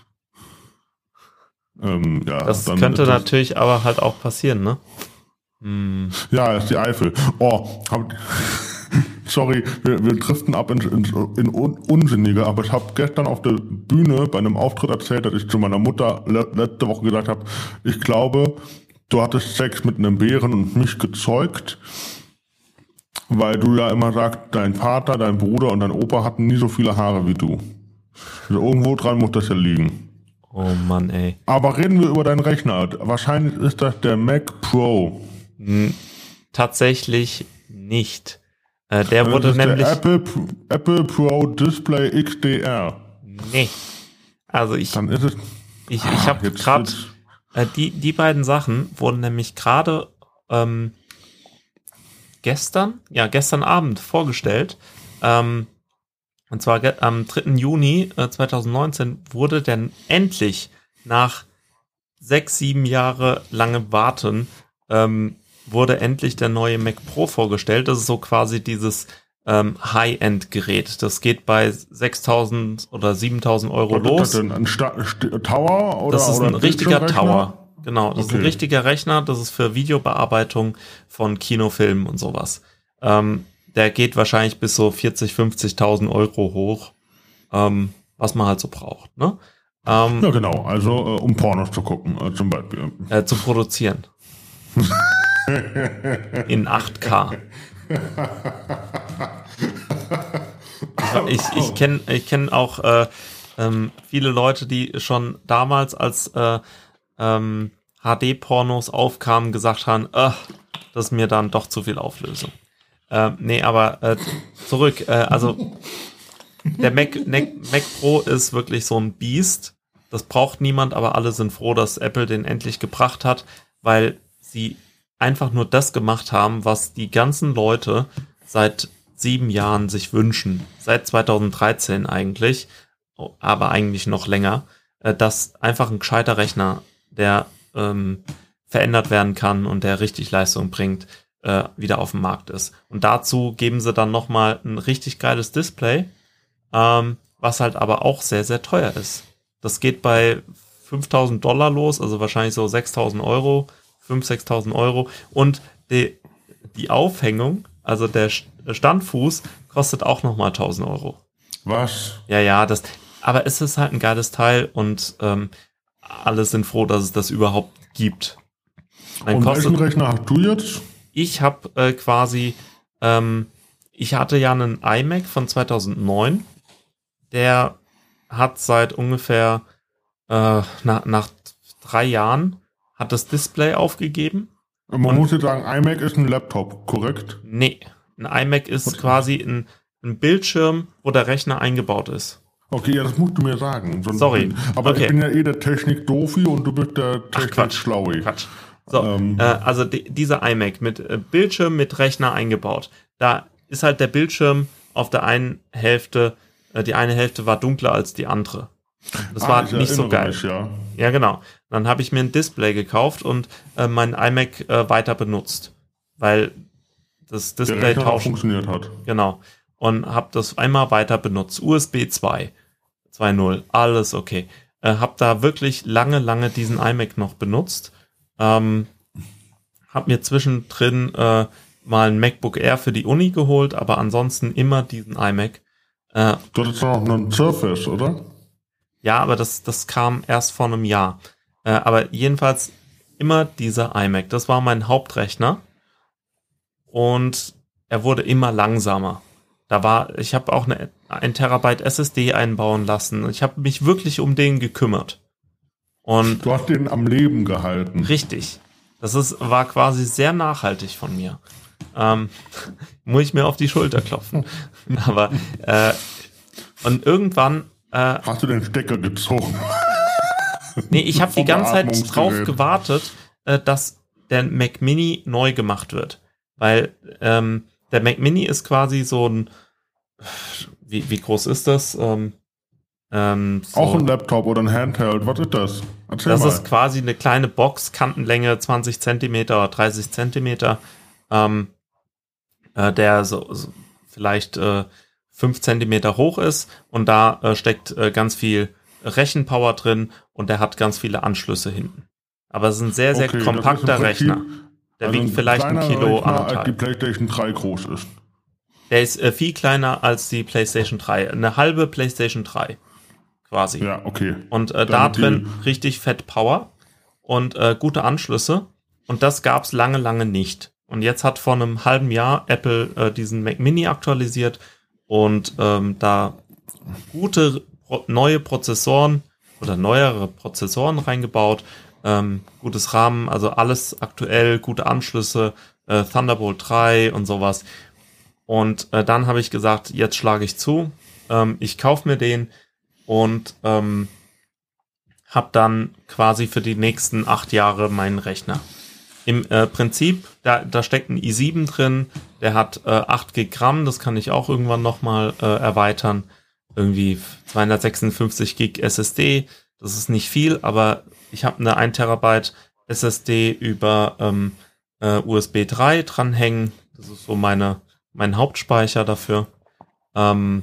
ähm, ja. Das dann könnte ist das- natürlich aber halt auch passieren, ne? Hm. Ja, ist die Eifel. Oh, hab, sorry, wir, wir driften ab in, in, in Un- Unsinnige, aber ich habe gestern auf der Bühne bei einem Auftritt erzählt, dass ich zu meiner Mutter le letzte Woche gesagt habe, ich glaube, du hattest Sex mit einem Bären und mich gezeugt, weil du ja immer sagst, dein Vater, dein Bruder und dein Opa hatten nie so viele Haare wie du. Also irgendwo dran muss das ja liegen. Oh Mann, ey. Aber reden wir über deinen Rechner. Wahrscheinlich ist das der Mac Pro. Hm, tatsächlich nicht. Äh, der Das wurde ist nämlich... der Apple, Apple Pro Display X D R. Nee. Also ich, Dann ist es. ich, ich habe jetzt gerade... wird's- Äh, die, die beiden Sachen wurden nämlich gerade ähm, gestern, ja, gestern Abend vorgestellt. Ähm, und zwar ge- am dritten Juni äh, zweitausendneunzehn wurde dann endlich nach sechs, sieben Jahre langem Warten ähm, wurde endlich der neue Mac Pro vorgestellt. Das ist so quasi dieses ähm, High-End-Gerät. Das geht bei sechstausend oder siebentausend Euro Was ist los. das denn? Ein Sta St Tower? Oder, Das ist oder ein richtiger Bildschirmrechner? Tower. Genau, das ist ein Okay. richtiger Rechner. Das ist für Videobearbeitung von Kinofilmen und sowas. Ähm, der geht wahrscheinlich bis so vierzig, fünfzigtausend Euro hoch, ähm, was man halt so braucht, ne? Ähm, Ja, genau. Also, äh, um Pornos zu gucken, äh, zum Beispiel. äh, zu produzieren. In acht K. Ich, ich kenne ich kenn auch äh, ähm, viele Leute, die schon damals, als äh, ähm, H D-Pornos aufkamen, gesagt haben, äh, das ist mir dann doch zu viel Auflösung. Ähm, nee, aber äh, zurück. Äh, also der Mac, Mac, Mac Pro ist wirklich so ein Biest. Das braucht niemand, aber alle sind froh, dass Apple den endlich gebracht hat, weil sie einfach nur das gemacht haben, was die ganzen Leute seit sieben Jahren sich wünschen, seit zweitausenddreizehn eigentlich, aber eigentlich noch länger, äh, dass einfach ein gescheiter Rechner, der ähm, verändert werden kann und der richtig Leistung bringt, äh, wieder auf dem Markt ist. Und dazu geben sie dann nochmal ein richtig geiles Display, ähm, was halt aber auch sehr, sehr teuer ist. Das geht bei fünftausend Dollar los, also wahrscheinlich so sechstausend Euro, fünftausend, sechstausend Euro. Und die, die Aufhängung, also der Standfuß, kostet auch nochmal tausend Euro. Was? Ja, ja, das, aber es ist halt ein geiles Teil und ähm, alle sind froh, dass es das überhaupt gibt. Dann Und kostet, welchen Rechner hast du jetzt? ich habe äh, quasi, ähm, ich hatte ja einen iMac von zweitausendneun, der hat seit ungefähr äh, nach, nach drei Jahren hat das Display aufgegeben. Man Und- muss jetzt sagen, iMac ist ein Laptop, korrekt? Nee, ein iMac ist Okay. quasi ein, ein Bildschirm, wo der Rechner eingebaut ist. Okay, ja, das musst du mir sagen. Sonst Sorry. Aber Okay. ich bin ja eh der Technik-Dofi und du bist der Quatsch. Technik-Schlaui. Quatsch. So, Ähm. äh, also die, dieser iMac mit äh, Bildschirm mit Rechner eingebaut. Da ist halt der Bildschirm auf der einen Hälfte, äh, die eine Hälfte war dunkler als die andere. Das Ah, war ich nicht so erinnere geil. mich, ja. Ja, genau. Dann habe ich mir ein Display gekauft und äh, mein iMac äh, weiter benutzt, weil das Der Display Rechner auch tauschen. funktioniert hat. Genau. Und habe das einmal weiter benutzt. U S B zwei, zwei Punkt null, alles okay. Äh, hab da wirklich lange, lange diesen iMac noch benutzt. Ähm, hab mir zwischendrin äh, mal ein MacBook Air für die Uni geholt, aber ansonsten immer diesen iMac. Äh, Du hattest noch einen Surface, oder? ja, aber das, das kam erst vor einem Jahr. Äh, aber jedenfalls immer dieser iMac. Das war mein Hauptrechner. Und er wurde immer langsamer. Da war, ich habe auch eine ein Terabyte S S D einbauen lassen. Ich habe mich wirklich um den gekümmert. Und Du hast den am Leben gehalten. richtig, das ist, war quasi sehr nachhaltig von mir. Ähm, muss ich mir auf die Schulter klopfen. Aber äh, und irgendwann, äh, Hast du den Stecker gezogen? nee, ich habe die Vom ganze Zeit Beatmungsgerät. drauf gewartet, äh, dass der Mac Mini neu gemacht wird. Weil ähm, der Mac Mini ist quasi so ein, wie, wie groß ist das? Ähm, ähm, so, Auch ein Laptop oder ein Handheld, was ist das? Erzähl das mal. ist quasi eine kleine Box, Kantenlänge zwanzig Zentimeter oder dreißig Zentimeter, ähm, äh, der so, so vielleicht äh, fünf Zentimeter hoch ist und da äh, steckt äh, ganz viel Rechenpower drin und der hat ganz viele Anschlüsse hinten. Aber es ist ein sehr, sehr Okay, das ist im kompakter Prinzip- Rechner. Der Also wiegt vielleicht ein kleiner Kilo, Rechner, als die anderthalb. PlayStation drei groß ist. Der ist äh, viel kleiner als die PlayStation drei. Eine halbe PlayStation drei. Quasi. Ja, okay. Und äh, da Dann die- drin richtig fett Power und äh, gute Anschlüsse. Und das gab's lange, lange nicht. Und jetzt hat vor einem halben Jahr Apple äh, diesen Mac Mini aktualisiert und ähm, da gute pro neue Prozessoren oder neuere Prozessoren reingebaut. Ähm, gutes Rahmen, also alles aktuell, gute Anschlüsse, äh, Thunderbolt drei und sowas. Und äh, dann habe ich gesagt, jetzt schlage ich zu. Ähm, ich kaufe mir den und ähm, habe dann quasi für die nächsten acht Jahre meinen Rechner. Im äh, Prinzip, da, da steckt ein i sieben drin, der hat äh, acht Gigabyte, das kann ich auch irgendwann nochmal äh, erweitern. Irgendwie zweihundertsechsundfünfzig Gig S S D, das ist nicht viel, aber ich habe eine ein Terabyte S S D über ähm, äh, U S B drei dranhängen. Das ist so meine mein Hauptspeicher dafür. Ähm,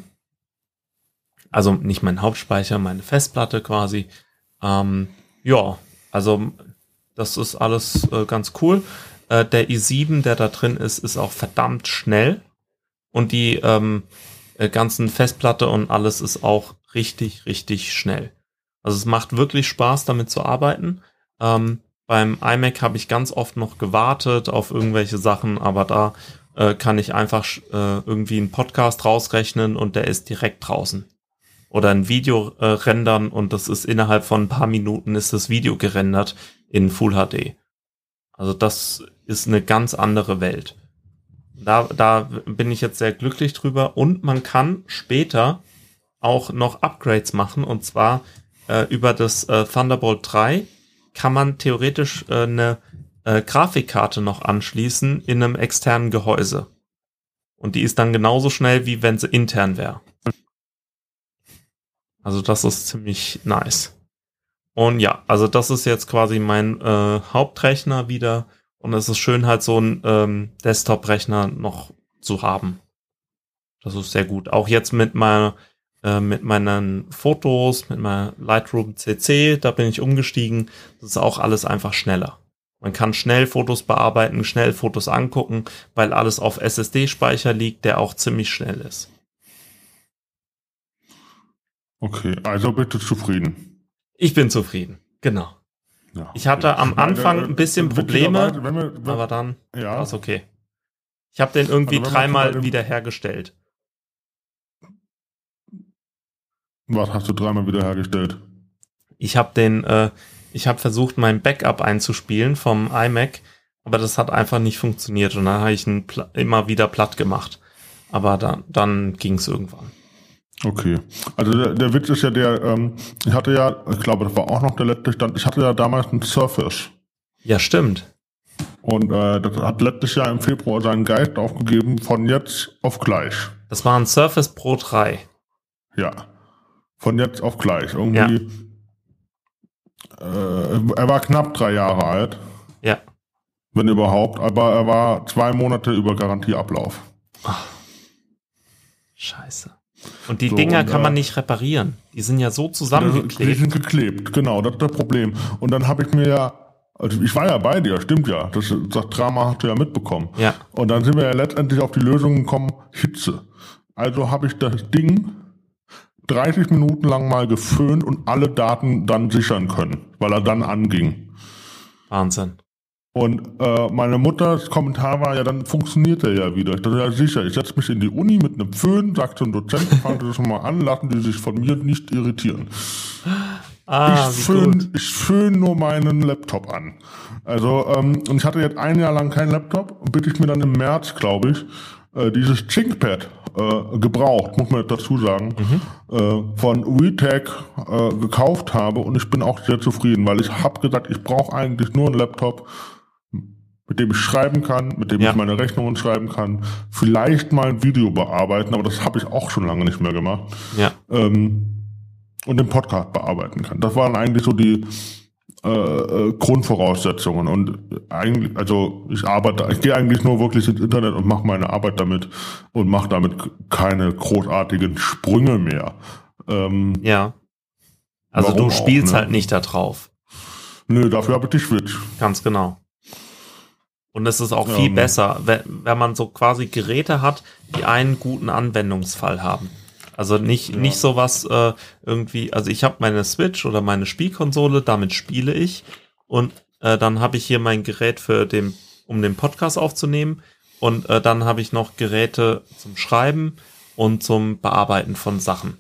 also nicht mein Hauptspeicher, meine Festplatte quasi. Ähm, ja, also das ist alles äh, ganz cool. Äh, der i sieben, der da drin ist, ist auch verdammt schnell. Und die ähm, äh, ganzen Festplatte und alles ist auch richtig, richtig schnell. Also es macht wirklich Spaß, damit zu arbeiten. Ähm, beim iMac habe ich ganz oft noch gewartet auf irgendwelche Sachen, aber da äh, kann ich einfach äh, irgendwie einen Podcast rausrechnen und der ist direkt draußen. Oder ein Video äh, rendern und das ist innerhalb von ein paar Minuten ist das Video gerendert in Full H D. Also das ist eine ganz andere Welt. Da, da bin ich jetzt sehr glücklich drüber und man kann später auch noch Upgrades machen und zwar äh, über das äh, Thunderbolt drei kann man theoretisch äh, eine äh, Grafikkarte noch anschließen in einem externen Gehäuse. Und die ist dann genauso schnell, wie wenn sie intern wäre. Also das ist ziemlich nice. Und ja, also das ist jetzt quasi mein äh, Hauptrechner wieder. Und es ist schön, halt so einen ähm, Desktop-Rechner noch zu haben. Das ist sehr gut. Auch jetzt mit meiner, äh, mit meinen Fotos, mit meiner Lightroom C C, da bin ich umgestiegen. Das ist auch alles einfach schneller. Man kann schnell Fotos bearbeiten, schnell Fotos angucken, weil alles auf S S D-Speicher liegt, der auch ziemlich schnell ist. Okay, also bitte zufrieden. Ich bin zufrieden, genau. Ja, ich hatte okay. am Anfang ein bisschen Probleme, wenn wir, wenn, aber dann ja. war es okay. Ich habe den irgendwie Also dreimal wiederhergestellt. Was hast du dreimal wiederhergestellt? Ich habe den, äh, ich habe versucht, mein Backup einzuspielen vom iMac, aber das hat einfach nicht funktioniert und dann habe ich ihn pl- immer wieder platt gemacht. Aber dann, dann ging es irgendwann. Okay, also der, der Witz ist ja der, ähm, ich hatte ja, ich glaube, das war auch noch der letzte Stand, ich hatte ja damals einen Surface. Ja, stimmt. Und äh, das hat letztes Jahr im Februar seinen Geist aufgegeben, von jetzt auf gleich. Das war ein Surface Pro drei. Ja, von jetzt auf gleich. Irgendwie, ja. äh, er war knapp drei Jahre alt. Ja. Wenn überhaupt, aber er war zwei Monate über Garantieablauf. Ach. Scheiße. Und die so, Dinger und, kann man äh, nicht reparieren. Die sind ja so zusammengeklebt. Die sind geklebt, genau, das ist das Problem. Und dann habe ich mir ja, also ich war ja bei dir, stimmt ja, das, das Drama hast du ja mitbekommen. Ja. Und dann sind wir ja letztendlich auf die Lösung gekommen, Hitze. Also habe ich das Ding dreißig Minuten lang mal geföhnt und alle Daten dann sichern können, weil er dann anging. Wahnsinn. Und äh, meine Mutters Kommentar war, ja, dann funktioniert er ja wieder. Ich dachte, ja sicher, ich setze mich in die Uni mit einem Föhn, sagt zum Dozenten, fangt das mal an, lassen die sich von mir nicht irritieren. Ah, ich wie föhn, gut. ich föhn nur meinen Laptop an. Also, ähm, und ich hatte jetzt ein Jahr lang keinen Laptop, bis ich mir dann im März, glaube ich, äh, dieses ThinkPad äh, gebraucht, muss man dazu sagen, mhm. äh, von WeTech äh, gekauft habe und ich bin auch sehr zufrieden, weil ich habe gesagt, ich brauche eigentlich nur einen Laptop, mit dem ich schreiben kann, mit dem ja. ich meine Rechnungen schreiben kann, vielleicht mal ein Video bearbeiten, aber das habe ich auch schon lange nicht mehr gemacht. Ja. Ähm, und den Podcast bearbeiten kann. Das waren eigentlich so die äh, äh, Grundvoraussetzungen. Und eigentlich, also ich arbeite, ich gehe eigentlich nur wirklich ins Internet und mache meine Arbeit damit und mache damit keine großartigen Sprünge mehr. Ähm, ja. Also du spielst auch, ne? halt nicht da drauf. Nö, dafür habe ich die Switch. Ganz genau. Und es ist auch viel ähm, besser, wenn, wenn man so quasi Geräte hat, die einen guten Anwendungsfall haben. Also nicht ja. nicht sowas äh, irgendwie, also ich habe meine Switch oder meine Spielkonsole, damit spiele ich und äh, dann habe ich hier mein Gerät für den, um den Podcast aufzunehmen und äh, dann habe ich noch Geräte zum Schreiben und zum Bearbeiten von Sachen.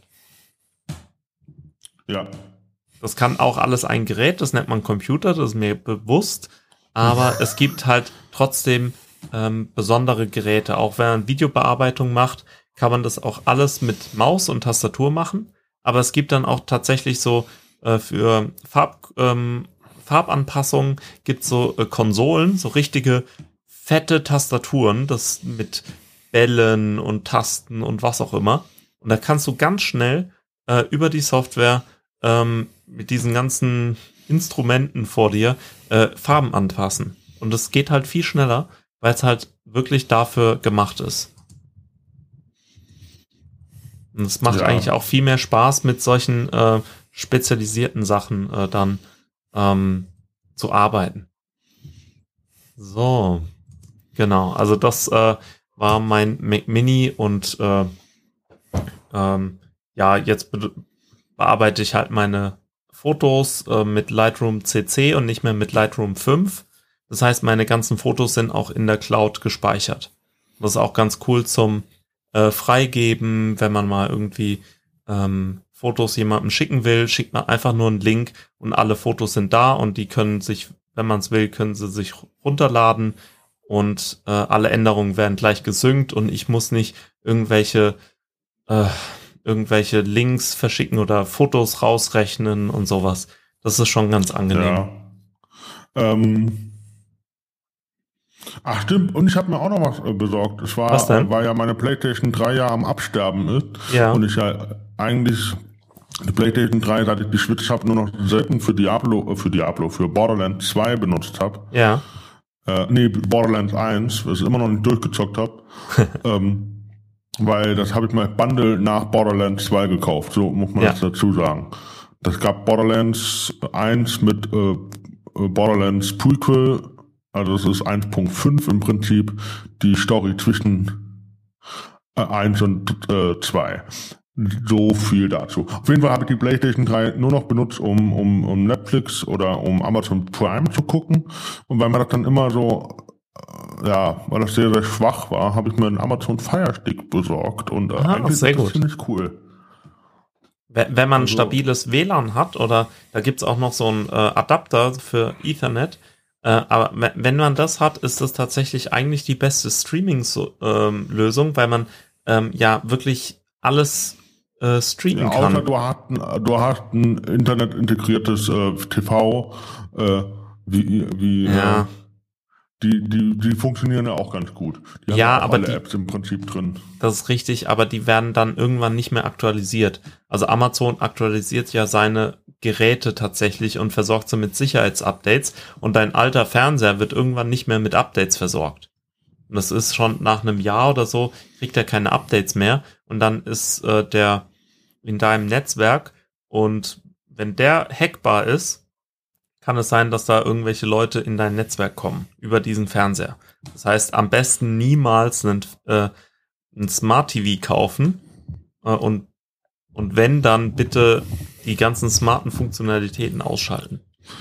Ja. Das kann auch alles ein Gerät, das nennt man Computer, das ist mir bewusst. Aber es gibt halt trotzdem ähm, besondere Geräte. Auch wenn man Videobearbeitung macht, kann man das auch alles mit Maus und Tastatur machen. Aber es gibt dann auch tatsächlich so äh, für Farb, ähm, Farbanpassungen gibt es so äh, Konsolen, so richtige fette Tastaturen, das mit Bällen und Tasten und was auch immer. Und da kannst du ganz schnell äh, über die Software ähm, mit diesen ganzen Instrumenten vor dir äh, Farben anpassen. Und es geht halt viel schneller, weil es halt wirklich dafür gemacht ist. Und es macht ja. eigentlich auch viel mehr Spaß, mit solchen äh, spezialisierten Sachen äh, dann ähm, zu arbeiten. So, genau. Also das äh, war mein Mac Mini und äh, ähm, ja, jetzt be- bearbeite ich halt meine Fotos äh, mit Lightroom C C und nicht mehr mit Lightroom fünf. Das heißt, meine ganzen Fotos sind auch in der Cloud gespeichert. Das ist auch ganz cool zum äh, Freigeben, wenn man mal irgendwie ähm, Fotos jemandem schicken will, schickt man einfach nur einen Link und alle Fotos sind da und die können sich, wenn man es will, können sie sich runterladen und äh, alle Änderungen werden gleich gesynkt und ich muss nicht irgendwelche äh, irgendwelche Links verschicken oder Fotos rausrechnen und sowas. Das ist schon ganz angenehm. Ja. Ähm, Ach stimmt, und ich habe mir auch noch was äh, besorgt. Es war, Was denn? äh, weil ja meine PlayStation drei ja am Absterben ist. Ja. Und ich ja eigentlich die PlayStation drei, seit ich die Switch habe, nur noch selten für Diablo, äh, für Diablo, für Borderlands zwei benutzt habe. Ja. Äh, nee, Borderlands eins, was ich immer noch nicht durchgezockt habe. ähm, weil das habe ich mal Bundle nach Borderlands zwei gekauft, so muss man Ja. das dazu sagen. Das gab Borderlands eins mit äh, Borderlands Prequel, also das ist eins Punkt fünf im Prinzip, die Story zwischen äh, eins und äh, zwei. So viel dazu. Auf jeden Fall habe ich die PlayStation drei nur noch benutzt, um, um, um Netflix oder um Amazon Prime zu gucken. Und weil man das dann immer so, äh, ja, weil das sehr, sehr schwach war, habe ich mir einen Amazon Fire Stick besorgt. Und äh, Aha, eigentlich sehr ist das gut. ziemlich cool. Wenn wenn man ein Also- stabiles W L A N hat, oder da gibt's auch noch so einen äh, Adapter für Ethernet, äh, aber we- wenn man das hat, ist das tatsächlich eigentlich die beste Streaming-Lösung, weil man ähm, ja wirklich alles äh, streamen Ja, außer kann. du hast ein, du hast ein internetintegriertes äh, T V, äh, wie, wie Ja. äh, die, die, die funktionieren ja auch ganz gut. Die haben Ja, auch aber alle die- Apps im Prinzip drin. Das ist richtig, aber die werden dann irgendwann nicht mehr aktualisiert. Also Amazon aktualisiert ja seine Geräte tatsächlich und versorgt sie mit Sicherheitsupdates, und dein alter Fernseher wird irgendwann nicht mehr mit Updates versorgt. Und das ist schon nach einem Jahr oder so, kriegt er keine Updates mehr, und dann ist äh, der in deinem Netzwerk, und wenn der hackbar ist, kann es sein, dass da irgendwelche Leute in dein Netzwerk kommen über diesen Fernseher. Das heißt, am besten niemals einen, äh, ein Smart T V kaufen äh, und und wenn, dann bitte die ganzen smarten Funktionalitäten ausschalten.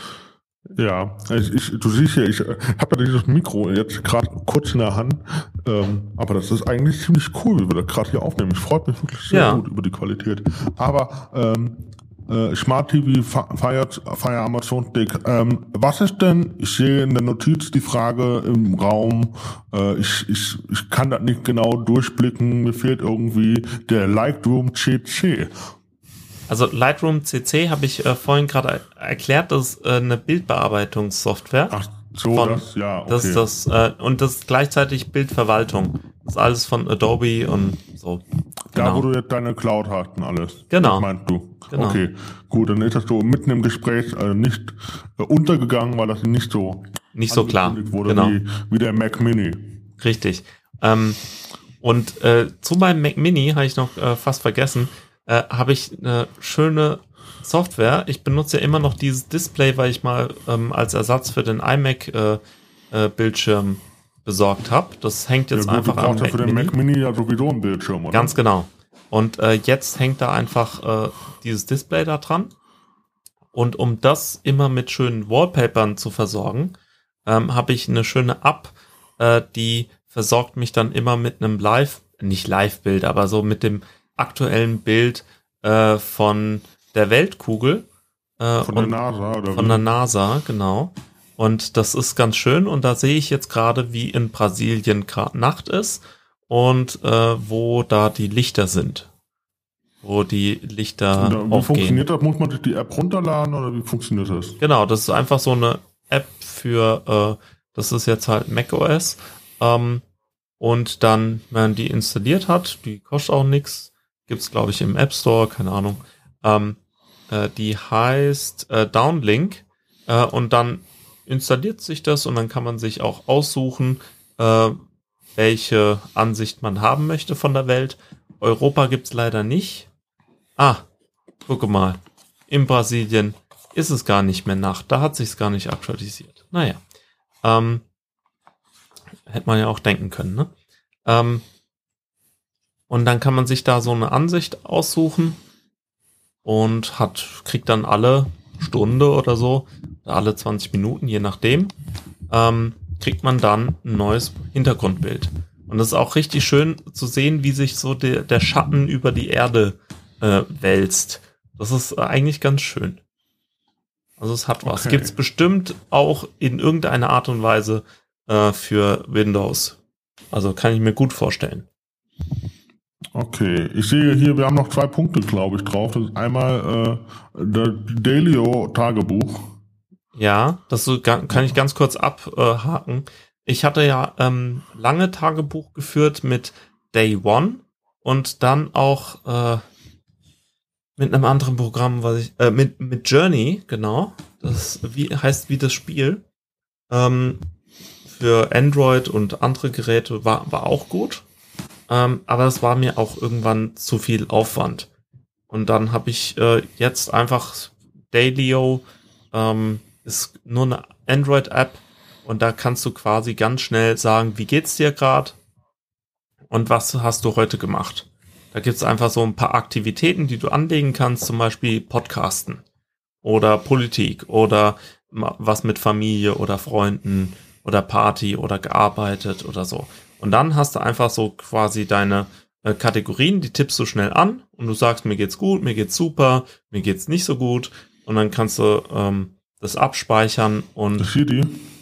Ja, ich, ich, du siehst ja, ich äh, habe ja dieses Mikro jetzt gerade kurz in der Hand, ähm, aber das ist eigentlich ziemlich cool, wie wir das gerade hier aufnehmen. Ich freue mich wirklich sehr Ja. gut über die Qualität. Aber ähm, äh, Smart T V, Fi- Fire, Fire Amazon Stick, ähm, was ist denn, ich sehe in der Notiz die Frage im Raum, äh, ich, ich, ich kann das nicht genau durchblicken, mir fehlt irgendwie der Lightroom C C. Also Lightroom C C habe ich äh, vorhin gerade er- erklärt, das ist äh, eine Bildbearbeitungssoftware. Ach so, Von- das, ja, okay. Das ist das, äh, und das ist gleichzeitig Bildverwaltung. Das ist alles von Adobe und so. Da, wo du jetzt deine Cloud hast und alles. Genau. Das meinst du. Genau. Okay, gut, dann ist das so mitten im Gespräch äh, nicht äh, untergegangen, weil das nicht so Nicht so klar. angekündigt wurde Genau. wie, wie der Mac Mini. Richtig. Ähm, und äh, zu meinem Mac Mini habe ich noch äh, fast vergessen, äh, habe ich eine schöne Software. Ich benutze ja immer noch dieses Display, weil ich mal ähm, als Ersatz für den iMac äh, äh, Bildschirm besorgt habe. Das hängt jetzt Ja, gut, einfach du am brauchst ja Mac für den Mini. Mac Mini ja sowieso einen Bildschirm, oder? Ganz genau. Und äh, jetzt hängt da einfach äh, dieses Display da dran. Und um das immer mit schönen Wallpapern zu versorgen, ähm, habe ich eine schöne App, äh, die versorgt mich dann immer mit einem Live, nicht Live-Bild, aber so mit dem aktuellen Bild äh, von der Weltkugel. Äh, Von der und NASA, oder von wie? der NASA, genau. Und das ist ganz schön. Und da sehe ich jetzt gerade, wie in Brasilien gerade Nacht ist und äh, wo da die Lichter sind. Wo die Lichter Und da, wie aufgehen. funktioniert das? Muss man sich die App runterladen oder wie funktioniert das? Genau, das ist einfach so eine App für, äh, das ist jetzt halt macOS. Ähm, und dann, wenn man die installiert hat, die kostet auch nichts, gibt's glaube ich im App Store, keine Ahnung. Ähm, äh, die heißt äh, Downlink äh, und dann installiert sich das und dann kann man sich auch aussuchen, äh, welche Ansicht man haben möchte von der Welt. Europa gibt's leider nicht. Ah, gucke mal. In Brasilien ist es gar nicht mehr Nacht. Da hat sich's gar nicht aktualisiert. Naja. Ähm, hätte man ja auch denken können, ne? Ähm, und dann kann man sich da so eine Ansicht aussuchen und hat, kriegt dann alle Stunde oder so, alle zwanzig Minuten, je nachdem, ähm, kriegt man dann ein neues Hintergrundbild. Und das ist auch richtig schön zu sehen, wie sich so der, der Schatten über die Erde äh, wälzt. Das ist eigentlich ganz schön. Also es hat was. Okay. Gibt's bestimmt auch in irgendeiner Art und Weise äh, für Windows. Also kann ich mir gut vorstellen. Okay, ich sehe hier, wir haben noch zwei Punkte, glaube ich, drauf. Das ist einmal äh, das Dailyo-Tagebuch. Ja, das so, ga- kann ich ganz kurz abhaken. ich hatte ja ähm, lange Tagebuch geführt mit Day One und dann auch äh, mit einem anderen Programm, was ich, äh, mit, mit Journey, genau. Das wie, heißt wie das Spiel. Ähm, für Android und andere Geräte war, war auch gut. Ähm, aber es war mir auch irgendwann zu viel Aufwand. Und dann habe ich äh, jetzt einfach Dailyo, ähm, ist nur eine Android-App und da kannst du quasi ganz schnell sagen, wie geht's dir gerade und was hast du heute gemacht. Da gibt's einfach so ein paar Aktivitäten, die du anlegen kannst, zum Beispiel Podcasten oder Politik oder was mit Familie oder Freunden oder Party oder gearbeitet oder so. Und dann hast du einfach so quasi deine äh, Kategorien, die tippst du schnell an und du sagst, mir geht's gut, mir geht's super, mir geht's nicht so gut und dann kannst du ähm, das abspeichern und das hier die?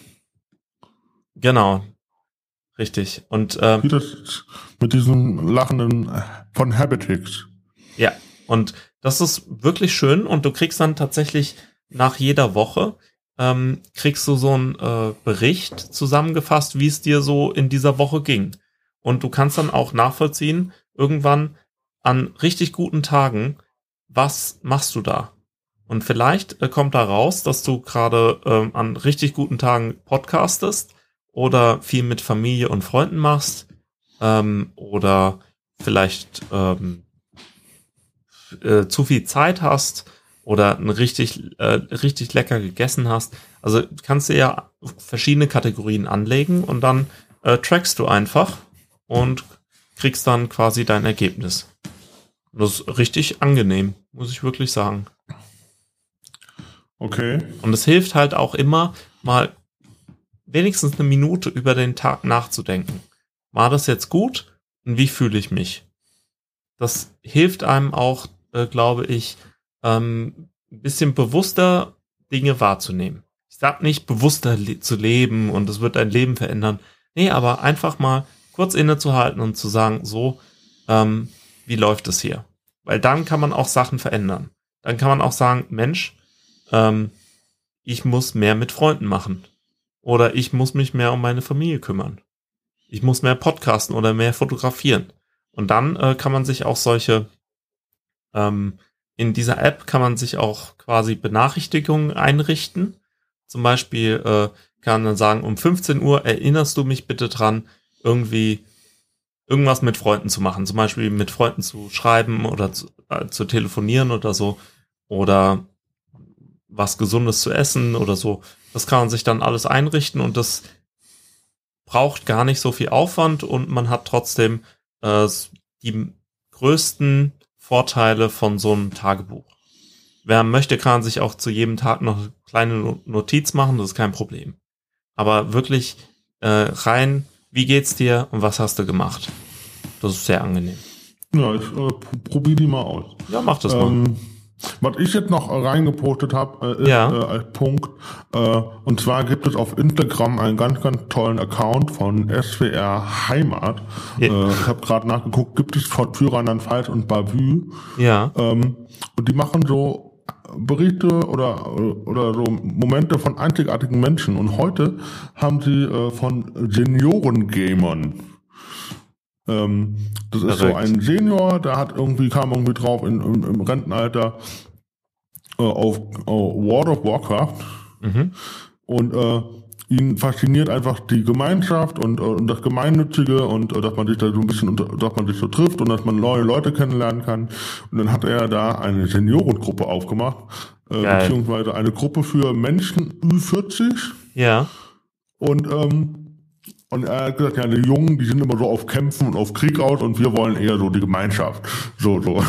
Genau, richtig. Und ähm, Wie das mit diesem lachenden von Habitix. ja, und das ist wirklich schön und du kriegst dann tatsächlich nach jeder Woche ähm, kriegst du so einen äh, Bericht zusammengefasst, wie es dir so in dieser Woche ging. Und du kannst dann auch nachvollziehen, irgendwann an richtig guten Tagen, was machst du da? Und vielleicht äh, kommt da raus, dass du gerade ähm, an richtig guten Tagen podcastest oder viel mit Familie und Freunden machst ähm, oder vielleicht ähm, äh, zu viel Zeit hast oder ein richtig äh, richtig lecker gegessen hast. Also kannst du ja verschiedene Kategorien anlegen und dann äh, trackst du einfach und kriegst dann quasi dein Ergebnis. Das ist richtig angenehm, muss ich wirklich sagen. Okay. Und es hilft halt auch immer, mal wenigstens eine Minute über den Tag nachzudenken. War das jetzt gut? Und wie fühle ich mich? Das hilft einem auch, äh, glaube ich, ähm, ein bisschen bewusster Dinge wahrzunehmen. Ich sag nicht, bewusster le- zu leben und es wird dein Leben verändern. Nee, aber einfach mal kurz innezuhalten und zu sagen, so, ähm, wie läuft es hier? Weil dann kann man auch Sachen verändern. Dann kann man auch sagen, Mensch, ähm, ich muss mehr mit Freunden machen. Oder ich muss mich mehr um meine Familie kümmern. Ich muss mehr podcasten oder mehr fotografieren. Und dann äh, kann man sich auch solche, ähm, in dieser App kann man sich auch quasi Benachrichtigungen einrichten. Zum Beispiel äh, kann man sagen, um fünfzehn Uhr erinnerst du mich bitte dran, irgendwie irgendwas mit Freunden zu machen. Zum Beispiel mit Freunden zu schreiben oder zu, äh, zu telefonieren oder so. Oder was Gesundes zu essen oder so. Das kann man sich dann alles einrichten und das braucht gar nicht so viel Aufwand und man hat trotzdem äh, die größten Vorteile von so einem Tagebuch. Wer möchte, kann sich auch zu jedem Tag noch eine kleine Notiz machen, das ist kein Problem. Aber wirklich äh, rein, wie geht's dir und was hast du gemacht? Das ist sehr angenehm. Ja, ich äh, probiere die mal aus. Ja, mach das Ähm, mal. Was ich jetzt noch reingepostet habe, äh, ist Ja. äh, als Punkt, äh, und zwar gibt es auf Instagram einen ganz, ganz tollen Account von S W R Heimat. Ja. Äh, ich habe gerade nachgeguckt, gibt es von für Rheinland-Pfalz und Bavü. Ja. Ähm, und die machen so Berichte oder oder so Momente von einzigartigen Menschen. Und heute haben sie äh, von Seniorengamern. Ähm, das ist Verrückt. so ein Senior, der hat irgendwie, kam irgendwie drauf in, im, im Rentenalter äh, auf äh, World of Warcraft Mhm. und äh, ihn fasziniert einfach die Gemeinschaft und, äh, und das Gemeinnützige und äh, dass man sich da so ein bisschen unter, dass man sich so trifft und dass man neue Leute kennenlernen kann. Und dann hat er da eine Seniorengruppe aufgemacht, äh, Geil. beziehungsweise eine Gruppe für Menschen Ü vierzig. Ja. Und, ähm, und er hat gesagt, ja, die Jungen, die sind immer so auf Kämpfen und auf Krieg aus und wir wollen eher so die Gemeinschaft. So, so.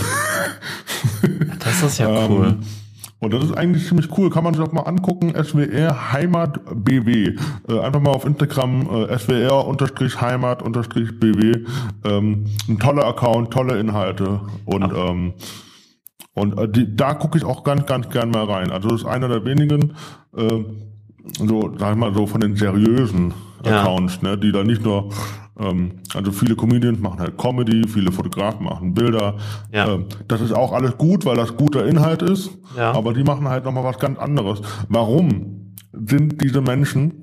Das ist ja Ähm, cool. Und das ist eigentlich ziemlich cool. Kann man sich auch mal angucken. S W R Heimat B W. Äh, einfach mal auf Instagram äh, S W R-Heimat-B W. Ähm, ein toller Account, tolle Inhalte. Und, Ja. ähm, und äh, die, da gucke ich auch ganz, ganz gern mal rein. Also das ist einer der wenigen, äh, so, sag ich mal, so von den seriösen Ja. Accounts, ne, die da nicht nur, ähm, also viele Comedians machen halt Comedy, viele Fotografen machen Bilder. Ja. Ähm, das ist auch alles gut, weil das guter Inhalt ist. Ja. Aber die machen halt nochmal was ganz anderes. Warum sind diese Menschen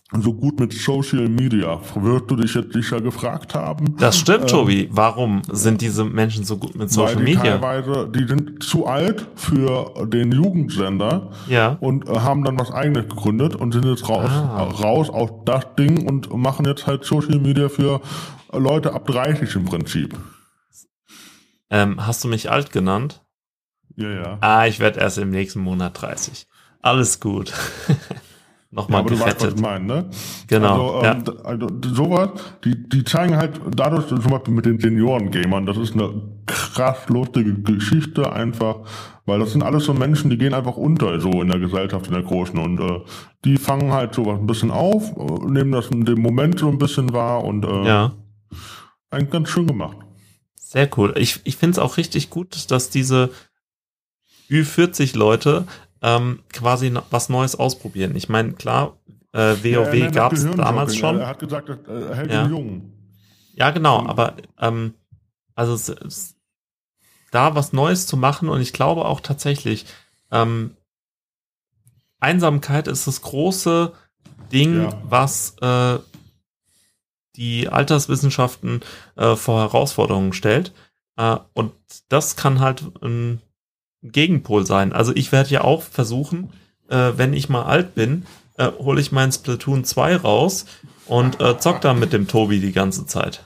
so gut mit Social Media? Wirst du dich jetzt sicher gefragt haben. Das stimmt, Ähm, Tobi. Warum sind diese Menschen so gut mit Social weil die Media? teilweise, die sind zu alt für den Jugendsender Ja. und äh, haben dann was eigenes gegründet und sind jetzt raus, Ah. raus aus das Ding und machen jetzt halt Social Media für Leute ab dreißig im Prinzip. Ähm, hast du mich alt genannt? Ja, ja. Ah, ich werde erst im nächsten Monat dreißig. Alles gut. Nochmal Ja, aber du weißt, was gefettet. ich meine, ne? Genau, Also, ähm, d- also sowas, die, die zeigen halt dadurch, zum Beispiel mit den Senioren-Gamern, das ist eine krass lustige Geschichte einfach, weil das sind alles so Menschen, die gehen einfach unter so in der Gesellschaft, in der Großen und äh, die fangen halt sowas ein bisschen auf, äh, nehmen das in dem Moment so ein bisschen wahr und äh, Ja, eigentlich ganz schön gemacht. sehr cool. Ich, ich finde es auch richtig gut, dass diese Ü vierzig Leute ähm, quasi no- was Neues ausprobieren. Ich meine, klar, äh, Ja, er WoW nennt das gab es Gehirnjogging. damals schon. Er, er hat gesagt, das äh, hält Ja. ihn jung. Ja, genau, aber ähm, also es, es, da was Neues zu machen und ich glaube auch tatsächlich, ähm, Einsamkeit ist das große Ding, Ja. was äh, die Alterswissenschaften äh, vor Herausforderungen stellt. Äh, und das kann halt ein Gegenpol sein. Also ich werde ja auch versuchen, äh, wenn ich mal alt bin, äh, hole ich mein Splatoon zwei raus und äh, zock dann mit dem Tobi die ganze Zeit.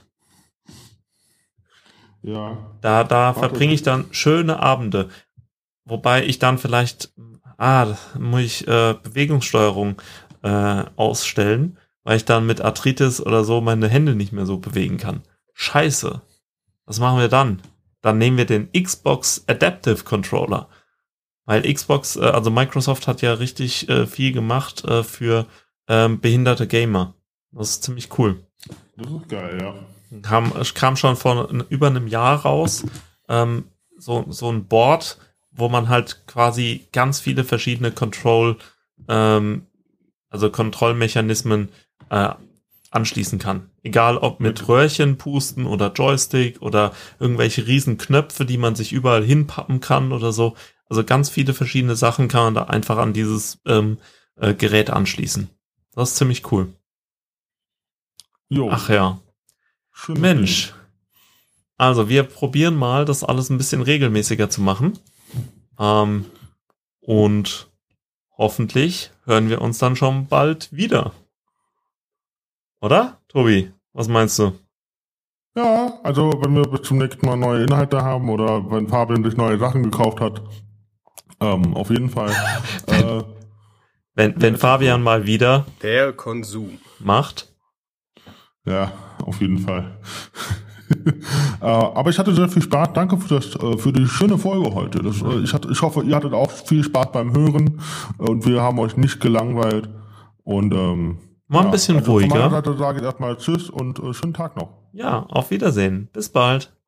Ja. Da, da Warte. verbringe ich dann schöne Abende. Wobei ich dann vielleicht, ah, da muss ich äh, Bewegungssteuerung äh, ausstellen, weil ich dann mit Arthritis oder so meine Hände nicht mehr so bewegen kann. Scheiße. Was machen wir dann? Dann nehmen wir den Xbox Adaptive Controller. Weil Xbox, äh, also Microsoft hat ja richtig äh, viel gemacht äh, für ähm, behinderte Gamer. Das ist ziemlich cool. Das ist geil, ja. Kam, es kam schon vor n- über einem Jahr raus, ähm, so, so ein Board, wo man halt quasi ganz viele verschiedene Control, ähm, also Kontrollmechanismen äh, anschließen kann. Egal ob mit Röhrchen pusten oder Joystick oder irgendwelche riesen Knöpfe, die man sich überall hinpappen kann oder so. Also ganz viele verschiedene Sachen kann man da einfach an dieses ähm, äh, Gerät anschließen. Das ist ziemlich cool. Jo. Ach ja. Schönes Mensch. Also wir probieren mal, das alles ein bisschen regelmäßiger zu machen. Ähm, und hoffentlich hören wir uns dann schon bald wieder. Oder, Tobi? Was meinst du? Ding. Ja, also wenn wir bis zum nächsten Mal neue Inhalte haben oder wenn Fabian sich neue Sachen gekauft hat, ähm, auf jeden Fall. äh, Wenn, wenn Fabian mal wieder Der Konsum. macht. ja, auf jeden Fall. äh, aber ich hatte sehr viel Spaß. Danke für das, äh, für die schöne Folge heute. Das, äh, ich, hatte, ich hoffe, ihr hattet auch viel Spaß beim Hören und wir haben euch nicht gelangweilt. Und ähm, Mal ein bisschen also von ruhiger. meiner Seite sage ich erstmal Tschüss und äh, schönen Tag noch. Ja, auf Wiedersehen. Bis bald.